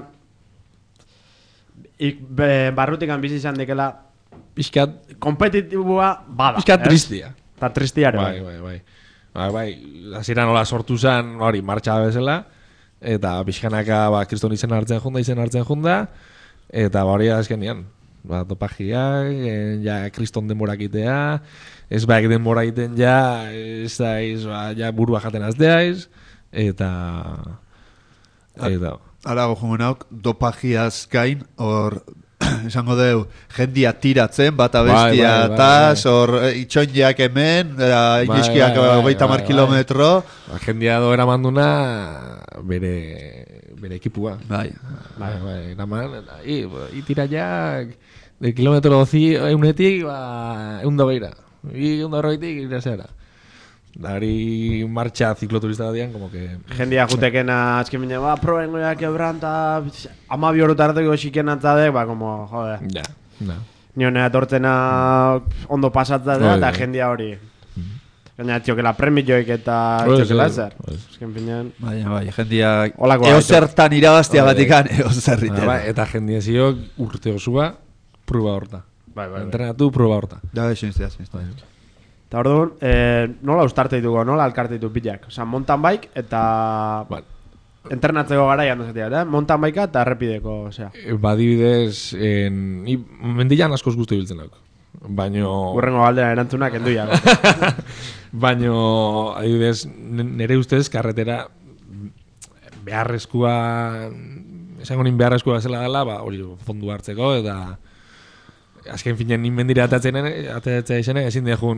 ik, be, barrutikan bizi izan dekela, Piskat, kompetitibua bada. piskat ez? tristia. Eta tristiare. Bai, bai, bai. Bai, bai, hasieran nola sortu zen, hori, martxa bezala, eta pixkanaka, ba, kriston izen hartzen junda, izen hartzen junda, eta ba, hori azkenean, ba, topajiak, eh, ja, kriston denborak itea, ez baik denbora iten ja, ez da, ez, ba, ja, burua jaten azteaiz, eta... Eta... Arago jongo nauk, dopagiaz gain, hor, esango deu, jendia tiratzen, bata Bai, bestia, bai, bai, taz, bai. hor, iniskiak hemen, Bai, iniskiak bai, bai, hogeita mar bai, kilometro. Ba, jendia do eramanduna bere, bere ekipua. Bai. Bai, bai, eraman, eta, i, i tiraiak, de kilometro zi, eunetik, ba, eundo geira. I, eundo horretik, iraseara. Da hori martxa zikloturista dian, como que... Jendia jutekena azken bine, ba, proben goiak kebranta, ama bi horotarteko xiken atzadek, ba, como, jode. Ja, ja. Nione atortzena ondo pasatza da, Hoi eta da. jendia hori. Gaina txokela premioik eta Hoi, txokela hoi, ezer. hoi. Azken finean... Bai, bai, jendia Holako eozertan irabaztia Bai. batikan, Ba, eozerriten. bai, eta jendia ziok urte osua, prueba horta. Bai, bai, bai. Entrenatu prueba horta. Da, esinztea, esinztea. Eta orduan, eh, nola ustart ditugu, nola alkarte ditu pilak? Osa, mountain bike eta... Ba, Entrenatzeko garaian dozatia, eh? Mountain bikea eta errepideko, osea. e, badibidez, en, ni mendilan askoz guzti biltzen dauk. Baino... Urrengo galdera erantzunak enduia. Baino, adibidez, n- nire ustez, karretera beharrezkoa, esango nin beharrezkoa zela dela, ba, hori fondu hartzeko, eta azken finean nin mendira atatzen atatzea izena, ezin dejun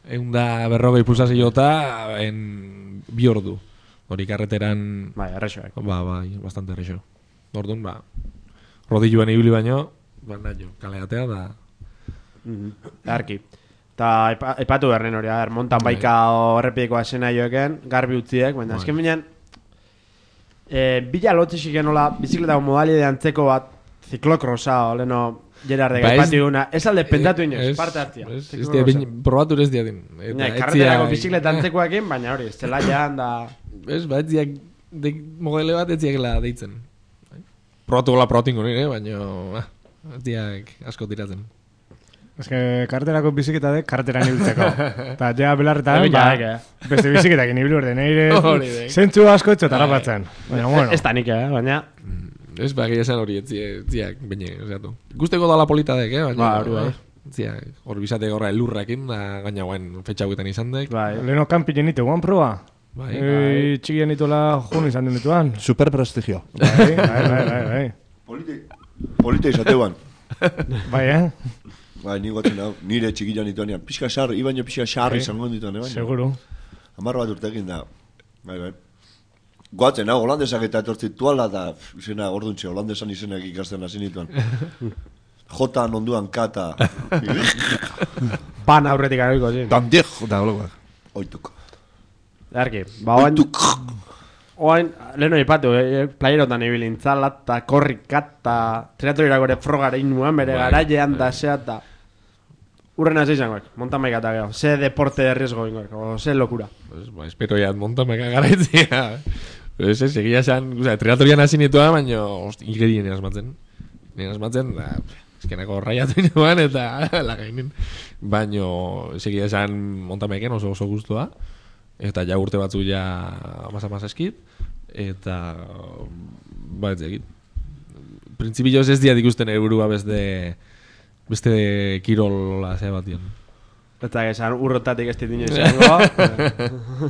egun da berrogei pulsazio eta en bi ordu. Hori karreteran... Bai, errexoak. Ba, bai, bastante errexo. Orduan, ba, rodilluan ibili baino, ba, nahi, kaleatea da... Arki. Eta aipatu berren hori, er, montan baika horrepideko asena joeken, garbi utziek, baina azken binean, e, bila lotxixik enola, bizikletako modalide antzeko bat, ziklokrosa, oleno, Gerardek ba, aipatu eguna, ez alde pentatu inoz, parte hartzia. Ez dia, probatu ez dia din. Karreterako bizikleta antzekoekin, baina hori, zelaian da... Ez, ba, ez diak, modele bat ez diakela deitzen. Probatu gola probatu ingo nire, baina ez diak asko tiratzen. Ez que karreterako bizikleta dek karreteran ibiltzeko. Eta ja belarretan, ba, beste bizikletak inibili urde, nire zentzu asko etxo tarapatzen. Baina, bueno. Ez da nik, eh, baina... Ez, ba, gehiazen hori, etziak, baina, oseatu. Guzteko dala polita dek, eh, baina... Ba, hori bai. Etziak, hor bizate gorra elurrakin, da gaina guen fetxauetan izan dek. Bai. Leheno kampi jenite, guan proba? Bai. Bai. Txikian itola jun izan den dituan. Super prestigio. Bai, bai, bai, bai, bai. Polite, polite izateuan. Bai, eh? Bai, ni guatzen hau, nire txikian dituanean. Pixka xar, ibaino pixka xar izango dituan, eh, baina. Seguro. Hamar bat urtekin da. Bai, bai. Goatzen, hau, holandesak eta etortzit tuala, eta izena, orduntxe, holandesan izenak ikasten hasi nituan. Jotan onduan kata. Pan aurretik arabiko, zin. Dandiek, da holokoak. Oituk. Arki, ba, oain... Oain, leheno ipatu, eh, playerotan ibilintzala, eta korrikat, eta triatorira gore frogare inuan, bere garaiean da, zea, eta... Urren hasi izangoek, montamaika eta geho. Ze deporte de riesgo ingoek, o ze lokura. Pues, ba, espero ya montamaika garaitzia. Ez, ez, egia esan, oza, triatorian hasi nitua, baina, hosti, igerien erasmatzen. Nien asmatzen, da, eskenako raiatu inoan, eta lagainin. Baina, egia esan montamaiken oso oso guztua. Eta ja urte batzu ja masa-masa eskit. Eta, ba, ez egit. Printzipioz ez diat ikusten eurua beste... Beste kirola zea bat dian. Eta esan urrotatik ez ditino izango.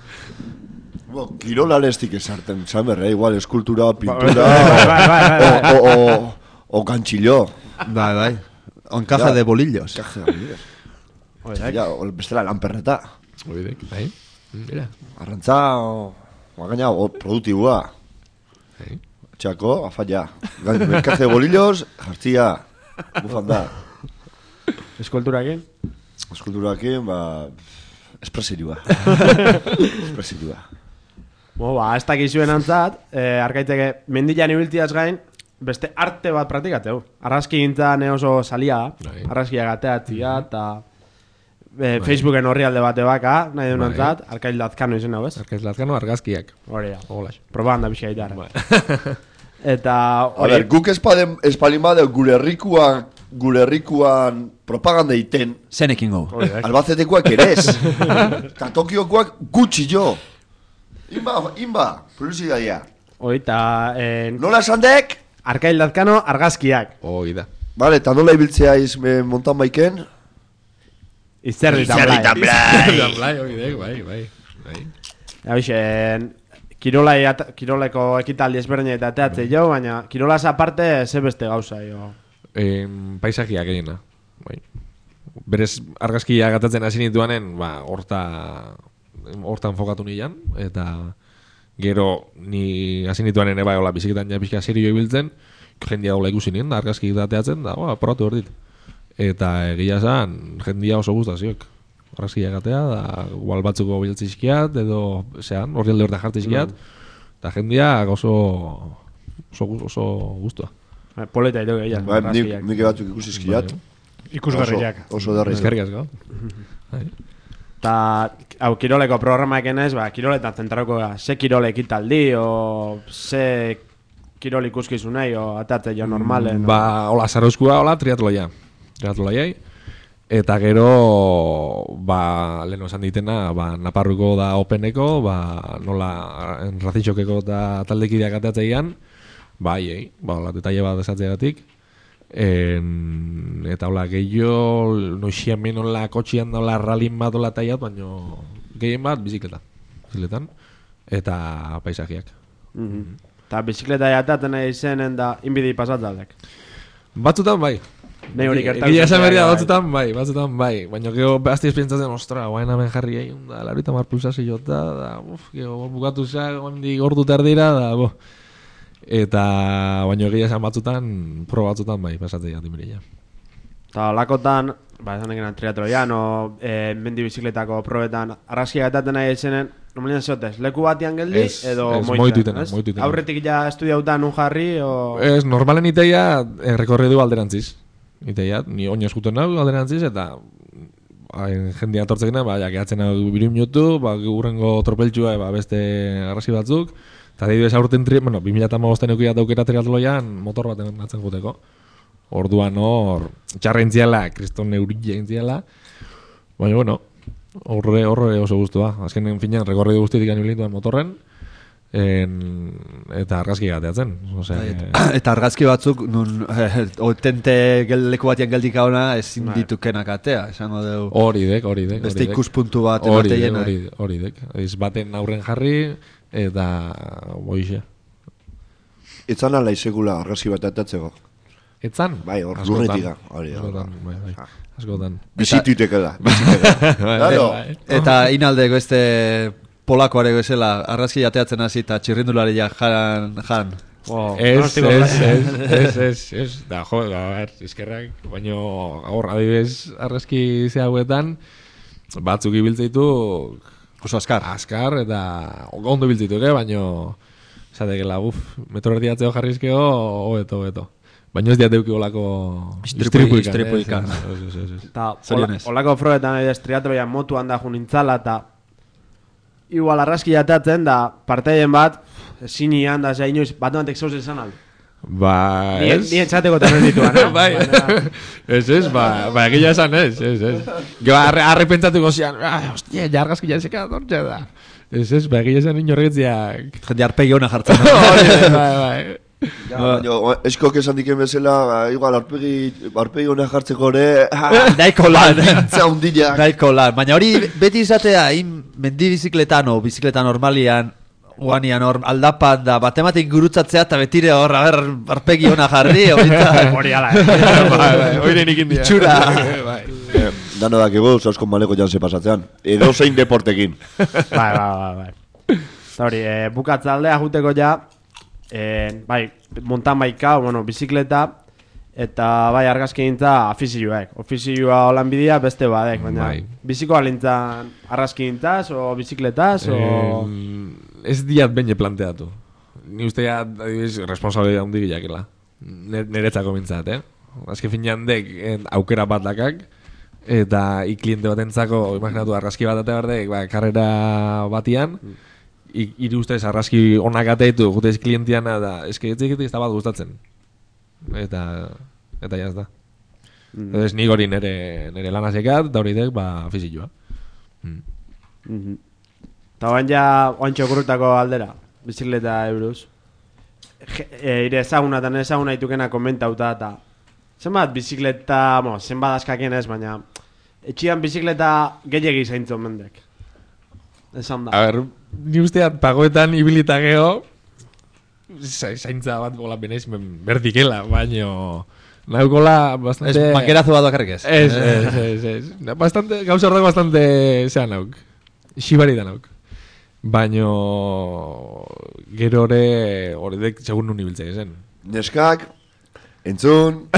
Bo, kirola lestik esarten, zamerre, igual, eskultura, pintura, o, o, o, o ganchillo. Bai, bai. O encaja de bolillos. Encaja de bolillos. Ja, o bestela lanperreta. Oidek, bai. Mira. Arrantza, o, o gaina, o produktibua. Bai. Txako, afalla. Encaja de bolillos, jartzia. Bufanda. Eskulturakin? Eskulturakin, ba... Espresirua. Espresirua. Bo, ba, ez dakizuen antzat, eh, arkaiteke mendilan ibiltiaz gain, beste arte bat praktikateu. Arrazki gintzan oso salia da. Arrazkia gateatzia, eta eh, Facebooken horri alde bate baka, nahi duen antzat, Arkail Lazkano izen hau, ez? Arkail Lazkano argazkiak. Hori da. Probanda pixka gitarra. Eta... A ber, guk espadem, espalin bade gure herrikuan, gure herrikuan propaganda iten. Zenekin gau. Albacetekoak ere ez. Eta Tokiokoak gutxi jo. Inba, inba, publizitatea. Hoi, eta... Eh, nola esan dek? Arkail Lazkano argazkiak. Hoi da. Vale, eta nola ibiltzea iz montan baiken? Izerritan blai. Izerritan blai. Izerritan blai, hoi dek, bai, bai. bai. Habixen... Kirolai at, kiroleko ekitaldi ezberdin eta teatze jo, baina kirolaz aparte ze beste gauza jo. Eh, paisakia gehiena. Bai. Berez argazkia gatatzen hasi nituanen, ba, horta hortan fokatu nian, eta gero ni hasi nituanen eba hola biziketan ja pixka serio ibiltzen, jendia hola ikusi nien, da argazki dateatzen, da, ba, probatu hor dit. Eta egia zan, jendia oso guztaziok. Argazkia gatea, da, igual batzuko biltzizkiat, edo, zean, horri alde horta jartzizkiat, eta jendia oso, oso, oso guztua. Poleta ito gehiago. Ba, nik, nik batzuk ikusizkiat. Ikusgarriak. Oso, oso darri. Eskerrik asko. Eta, hau, kiroleko programaak enez, ba, kiroletan zentrako ga, ze kirole ekitaldi, o ze kirol ikuskizu nahi, o atate jo normalen. Ba, hola, zarrozkua, hola, triatloia. Triatloiai. Eta gero, ba, leheno esan ditena, ba, Naparruko da Openeko, ba, nola Razitxokeko eta taldekideak ateatzeian, ba, iei, ba, hola, detaile bat esatzeagatik. En, eta hola, gehiago, noixian ben hola, kotxian hola, ralin bat hola taiat, baina gehien bat, bizikleta. Bizikletan, eta paisajiak. Mm -hmm. Eta bizikleta jataten nahi zenen da, inbidi pasatzaldek. Batzutan, bai. Ne hori gertatu. Egia esan berria batzutan bai, batzutan bai. Baina gero behazti espentzatzen, ostra, guain hemen jarri egin da, larita mar pulsazio jota, da, uf, gero bukatu zak, gondi gordu terdira, da, bo. Eta, baina egia esan batzutan, pro batzutan bai, pasatzea dimirilla. Eta lakotan, ba, esan dekenan triatroian, o e, mendi bizikletako probetan, arrazkia gataten nahi etxenen, normalien zotez, leku batian geldi, Ez, edo ez, moituten, moituten, ez? moituten. Aurretik ja estudiautan un jarri, o... Ez, normalen iteia, eh, rekorridu alderantziz. Iteia, ni oinez juten hau alderantziz, eta hain jendia atortzekena, ba, jakeatzen hau biru minutu, ba, urrengo tropeltxua, ba, beste arrazi batzuk, eta adibidez aurten, tri, bueno, bi mila hamabosten eukia daukera triatloian, motor baten atzen juteko. Orduan hor, txarra intziala, kriston eurilla intziala, baina, bueno, horre, horre oso guztua. Azkenen finean, rekorridu guztitik anibilintuan motorren, en, eta argazki gateatzen. Osea, eta, eta argazki batzuk, nun, eh, otente leku batian geldik hauna, ezin ditukenak atea, esango dugu. Hori dek, hori dek. Beste ikuspuntu bat hori dek, emateien. hori, hori dek. Ez baten aurren jarri, eta boixe. Etzan ala izegula argazki bat atatzeko. Etzan? Bai, hor, Askotan. lurretika. Hori, Askotan, bai, bai. Askotan. Bizituitekela, bizitutekela. Claro. Eta inaldeko este polakoareko esela, arrazki jateatzen hasi eta txirrindularia jan, jan. Wow. Ez, ez, ez, ez, ez, ez, da, jo, da, ber, izkerrak, baino, gaur, adibidez, argazki ze hauetan, batzuk ibiltzeitu, oso askar, askar, eta ondo ibiltzeitu, eh, baino, zatekela, uf, metro erdiatzeo jarrizkeo, hobeto, hobeto. Baina ez diateuki olako istripuikan. Eta olako froetan edo triatroian motuan da junintzala, eta igual arrazki jateatzen da parteien bat, zinian da za inoiz, bat ematek zauz esan aldo. Ba, ez? Ni etxateko tenen dituan, eh? Bai, ez, ez, ba, ba, egila esan ez, ez, ez. Gero arre, arrepentsatuko zian, ah, ostia, jargazki jazeka dortxe da. Ez, ez, ba, egila esan inorretziak. Jende arpegi hona jartzen. Bai, bai. Ja, baina, eskok esan diken bezala, igual, arpegi, arpegi hona jartzeko ere... Naiko lan. Naiko lan. Baina hori beti izatea, in mendi bizikletan o bizikleta normalian, guanian hor aldapan da, bat ematen gurutzatzea eta betire hor, haber, arpegi hona jarri, hori ala, hori nik india. Itxura. Dano dakigu, sausko maleko janse pasatzean. Edo zein deportekin. Bai, bai, bai, bai. Eta hori, bukatzaldea juteko ja, Eh, bai, montan baika, bueno, bizikleta eta bai argazki gintza afizioek. Ofizioa holan bidea beste badek, baina bai. Biziko alintzan argazki gintzaz o bizikletaz o... Eh, ez diat bene planteatu. Ni ustea, adibidez, responsabilidad hundi bilakela. Neretzako mintzat, eh? Azke finean dek aukera bat dakak, eta ikliente batentzako, imaginatu, argazki bat eta berdek, ba, karrera batian, mm. Iri ustez arrazki onak ateitu gutez klientiana da, eske etzik ez da bat gustatzen. Eta eta jaz da. Mm. Entonces ni hori nere nere lana sekat, da hori dek ba fizioa. Mm. Mhm. Ta bain ja oantxo gurutako aldera, bizikleta euruz. E, ire ezaguna eta nire ezaguna itukena komentauta eta zenbat bizikleta, mo, zenbat askakien ez, baina etxian bizikleta gehiagi zaintzen mendek. Esan da. A ver, ni usteat pagoetan ibilita geho zaintza bat bola benez berdikela, baino naukola bastante... Es mankerazo bat bakarrik ez. Ez, ez, ez, ez. Bastante, gauza horrek bastante zean nauk. Xibari da nauk. Baino gero hori hori dek segun nun ibiltzea zen. Neskak, entzun...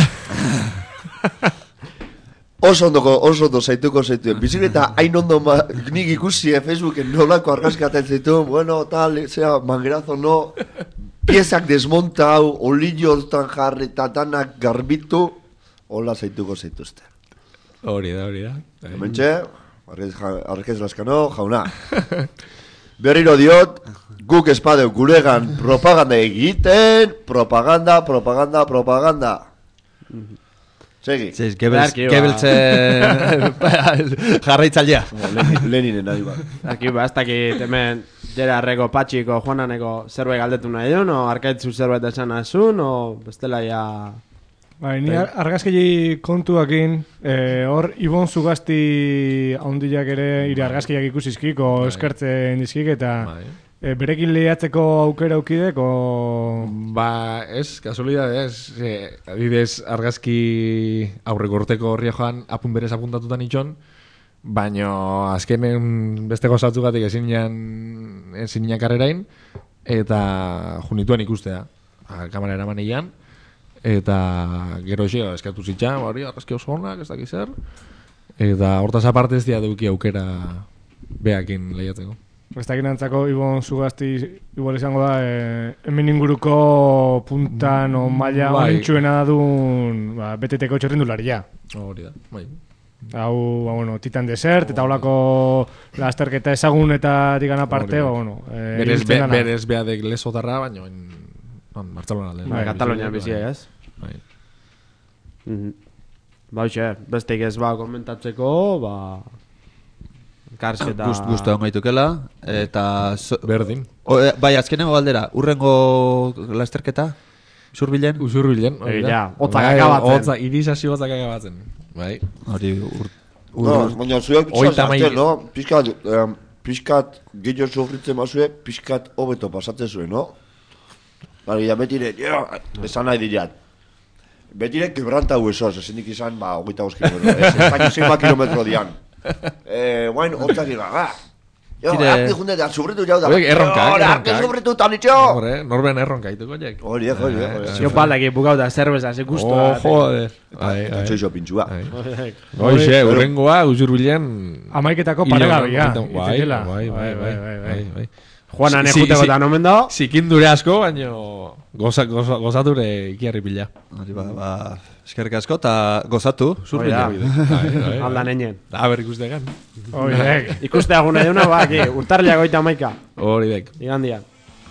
Oso ondoko, oso ondo zaituko zaituen. Bizikleta hain ondo ma, nik ikusi eh, Facebooken nolako argazkaten zaituen, bueno, tal, zera, mangerazo, no, piezak desmontau, olillotan jarri, tatanak garbitu, hola zaituko zaituzte. Hori da, hori da. Hementxe, arrez laskano, jauna. Berriro diot, guk espadeu guregan propaganda egiten, propaganda, propaganda, propaganda. Segi. Sí, Gebeltzen jarraitzailea. Leninen nahi ba. Aki ba, ez dakit hemen jera arreko patxiko Juananeko zerbait galdetu nahi duen, o arkaitzu zerbait esan azun, o bestela ja... Bai, ni argazkili kontuakin, hor Ibon Zugasti haundiak ere ire argazkiak ikusizkiko eskertzen dizkik, eta E, berekin lehiatzeko aukera aukidek, o... Ba, ez, kasualidade, ez. E, adibidez, argazki aurreko urteko Riojan apun berez apuntatutan itxon, baino azkenen beste gozatzugatik ezin nian karrerain, eta junituen ikustea, kamera eraman eian, eta gero xeo eskatu zitxan, hori argazki oso honak, ez dakiz zer, eta hortaz aparte ez dia duki aukera behakin lehiatzeko. Ez dakit nantzako, Ibon Zugazti igual izango da, e, hemen inguruko puntan o maila bai. onintxuena da duen ba, B T T-ko txerrindularia. Hori da, bai. Hau, ba, bueno, Titan Desert, eta holako lasterketa ezagun eta digan aparte, ba, bueno. E, berez, be, berez beadek lesotarra, baina en, en Barcelona alde. Bai, Katalonia bizia, ez? Bai. Mm-hmm. Ba, hoxe, besteik ez ba komentatzeko, ba... Karsketa... Gust, gustu egon gaitukela, eta... So, berdin. O, e, bai, azkenengo galdera, urrengo lasterketa? Usurbilen? Usurbilen, hori da. Otzak akabatzen. Otzak, irisazio otzak akabatzen. Bai. Hori, ur... No, baina zuek pixkat, no? Pixkat, eh, pixkat gehiago sofritzen mazue, pixkat hobeto pasatzen zuen, no? Bari, ja, betire, ja, esan nahi dirat. Betire, kebranta hu esoz, esendik izan, ba, hogeita boskilo, ez, ez dakit zeima kilometro dian. Eh, guain, hortzak irraga. Jo, arki junde da, sufritu jau da. Oiek, erronkak, erronkak. Arki sufritu tanitxo. Horre, norben erronka ituko jek. Hori, hori, hori. Jo palaki bukau da, zerbeza, ze gustu. Oh, joder. Ai, ai. Txoixo pintxua. Hoxe, urrengoa, Usurbilen... Amaiketako paregabia. Bai, bai, bai, bai, bai. Juanan ejuteko eta nomen da. Zikindure asko, baino gozature ikiarri pila. Hori, ba, ba, eskerrik asko, eta gozatu, Usurbilen. Aldan enien. Da, ber ikustegan. Hori dek. Ikuste agune deuna, ba, aki, urtarriak goita amaika. Hori dek. Igandian.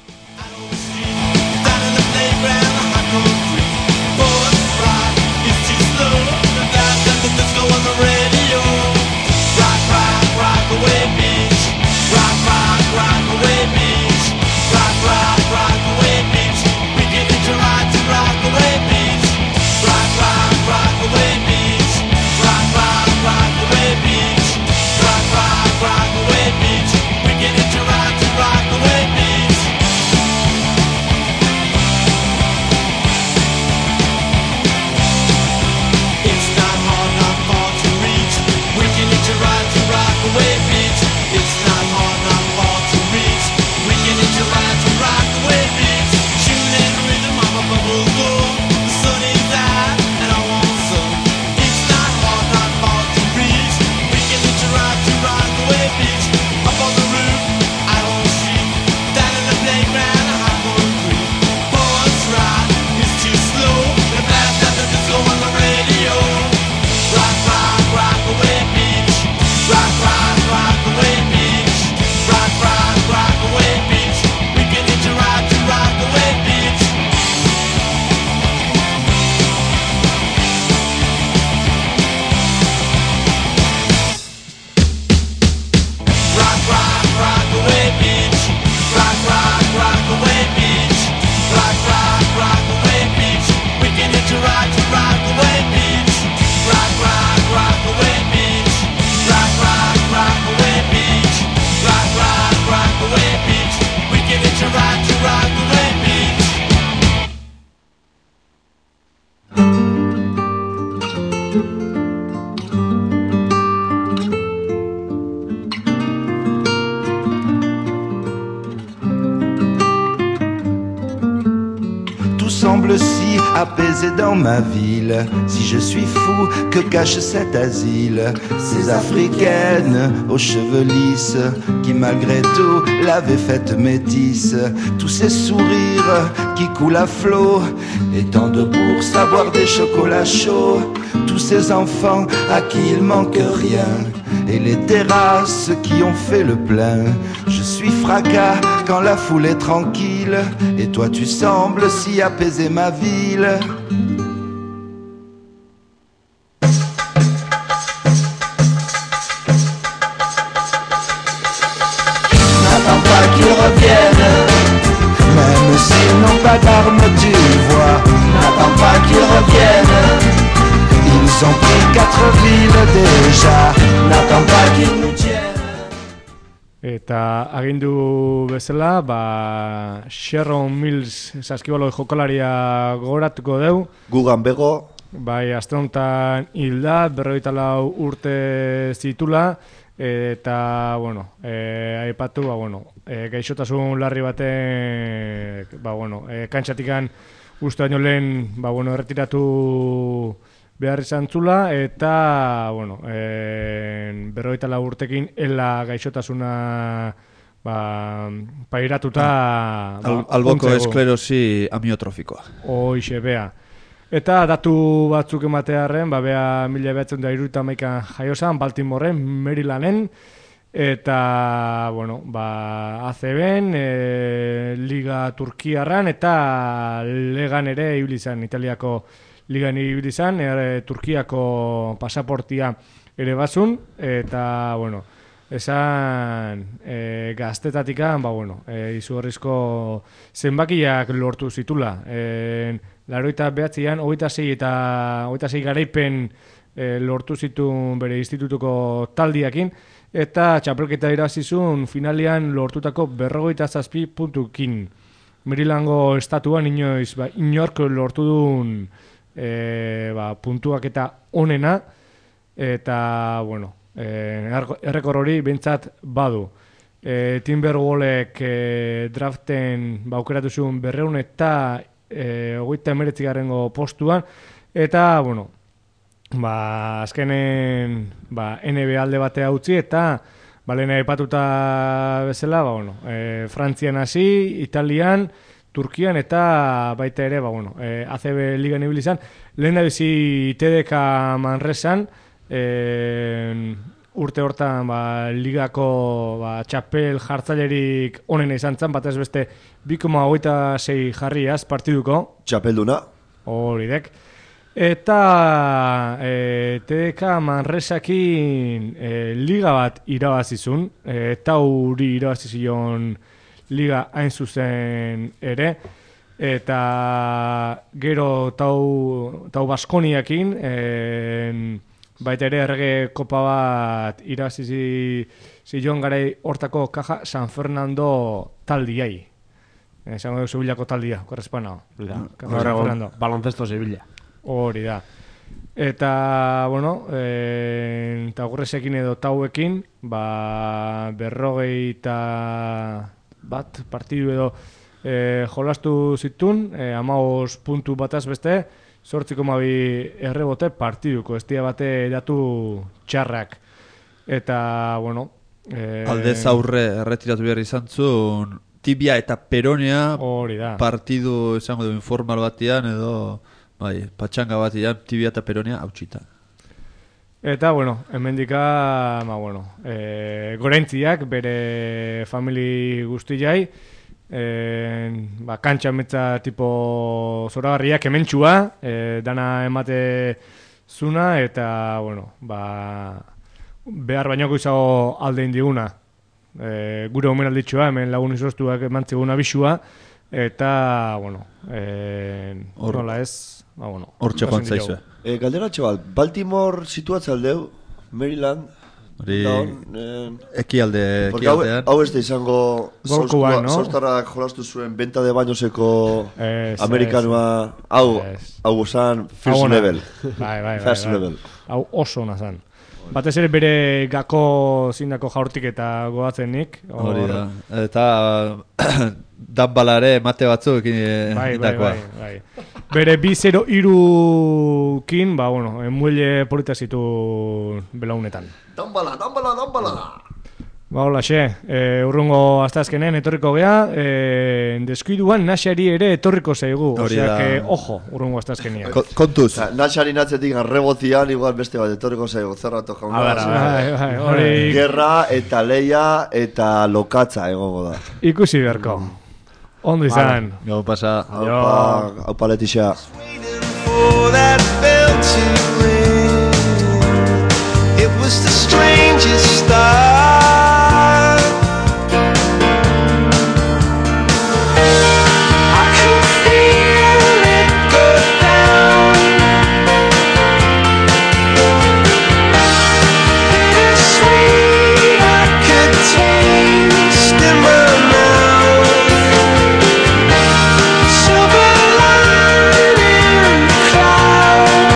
semble si apaisé dans ma ville. Si je suis fou, que cache cet asile? Ces africaines aux cheveux lisses qui malgré tout l'avaient faite métisse. Tous ces sourires qui coulent à flot et tant de bourses à boire des chocolats chauds. Tous ces enfants à qui il manque rien et les terrasses qui ont fait le plein. Je suis fracas quand la foule est tranquille et toi tu sembles si apaiser ma ville. N'attends pas qu'ils reviennent, même s'ils n'ont pas d'armes tu vois. N'attends pas qu'ils reviennent, ils ont pris quatre villes déjà. N'attends pas qu'ils nous tiennent. Eta agindu bezala, ba, Sharon Mills saskibaloi jokalaria gogoratuko deu. Gugan bego. Bai, aste honetan hilda, berrogeita lau urte zitula, eta, bueno, e, aipatu, ba, bueno, e, gaixotasun larri batek, ba, bueno, e, kantxatikan uste baino lehen, ba, bueno, erretiratu behar izan zula, eta, bueno, e, berrogeita lau urtekin ela gaixotasuna ba, pairatuta... Ah, ba, al, alboko esklerosi amiotrofikoa. Hoixe, bea. Eta datu batzuk ematearen, ba, bea mila behatzen da iruita maikan jaiozan, Baltimoren, Marylanden, eta, bueno, ba, A C B-en, e, Liga Turkiarran, eta Legan ere ibili zen, Italiako Ligan ibili zen, e, Turkiako pasaportia ere bazun, eta, bueno, esan e, gaztetatikan, ba, bueno, e, izugarrizko zenbakiak lortu zitula. E, Laroita behatzean, hogeita sei eta hogeita sei garaipen e, lortu zituen bere institutuko taldiakin, eta txapelketa irazizun finalian lortutako berrogeita zazpi puntukin. Marylandgo estatuan inoiz, ba, inork lortu duen e, ba, puntuak eta onena, eta, bueno, e, errekor hori behintzat badu. E, Timberwolek e, draften ba, aukeratu zuen berreun eta E, hogeita emeretzi garengo postuan, eta, bueno, ba, azkenen ba, N B A alde batea utzi, eta ba, lehen aipatuta bezala, ba, bueno, e, Frantzian hasi, Italian, Turkian, eta baita ere, ba, bueno, e, A C B Ligan ibili izan, lehen da bizi T D K Manresan, e, urte hortan ba, ligako ba, txapel jartzailerik onena izan zen, batez beste bi koma hogeita sei jarriaz partiduko. Txapelduna. Horidek. Eta e, T D K Manresakin e, liga bat irabazizun, e, eta huri irabazizion liga hain zuzen ere, eta gero tau, tau Baskoniakin, en, baita ere errege kopa bat irabazizi zion garai hortako Caja San Fernando taldiai. Esango dugu Sevillako taldia, korrespana. Baloncesto Sevilla. Hori da. Eta, bueno, e, eta gurresekin edo tauekin, ba, berrogeita bat partidu edo e, jolastu zitun, e, amaos puntu bataz beste, zortziko mabi errebote partiduko, ez dira bate datu txarrak. Eta, bueno... E... Aldez aurre erretiratu behar izan zuen, tibia eta peronea partidu esango du informal batean edo bai, patxanga batean tibia eta peronea hautsita. Eta, bueno, hemendika, ma, bueno, e, gorentziak bere famili guztiai, e, ba, kantxa metza tipo zoragarriak hementxua, e, dana emate zuna, eta, bueno, ba, behar bainoko izago aldein diguna. E, gure omen alditxua, hemen lagun izoztuak emantziguna bisua, eta, bueno, e, Or, nola ez, ba, bueno. Hortxe joan zaizue. E, galdera txabal, Baltimore situatzaldeu, Maryland, hori eh, ekialde ekialdean. Hau ez da izango sortarrak jolastu zuen benta de bañoseko amerikanua, hau, hau zan first level. Bai, bai, first bai, level. Hau oso nazan. Batez ere bere gako zindako jaurtik eta gogatzenik. Hori da. Eta dan balare mate batzuk bai, bai, bai, bai. Bere bi zero irukin, ba, bueno, muelle polita zitu belaunetan. Dan bala, dan bala, dan bala! Ba, hola, xe, e, urrungo astazkenen etorriko gea, e, deskuiduan Nasari ere etorriko zaigu, osea, que, ojo, urrungo astazkenia. Ko, kontuz. Nasari natzetik arrebotian, igual beste bat etorriko zaigu, zerratu jauna. Bai, bai, hori... Gerra eta leia eta lokatza egongo da. Ikusi beharko. Ondo izan. Gau pasa. Haupa, haupa Leticia. It was the strangest start.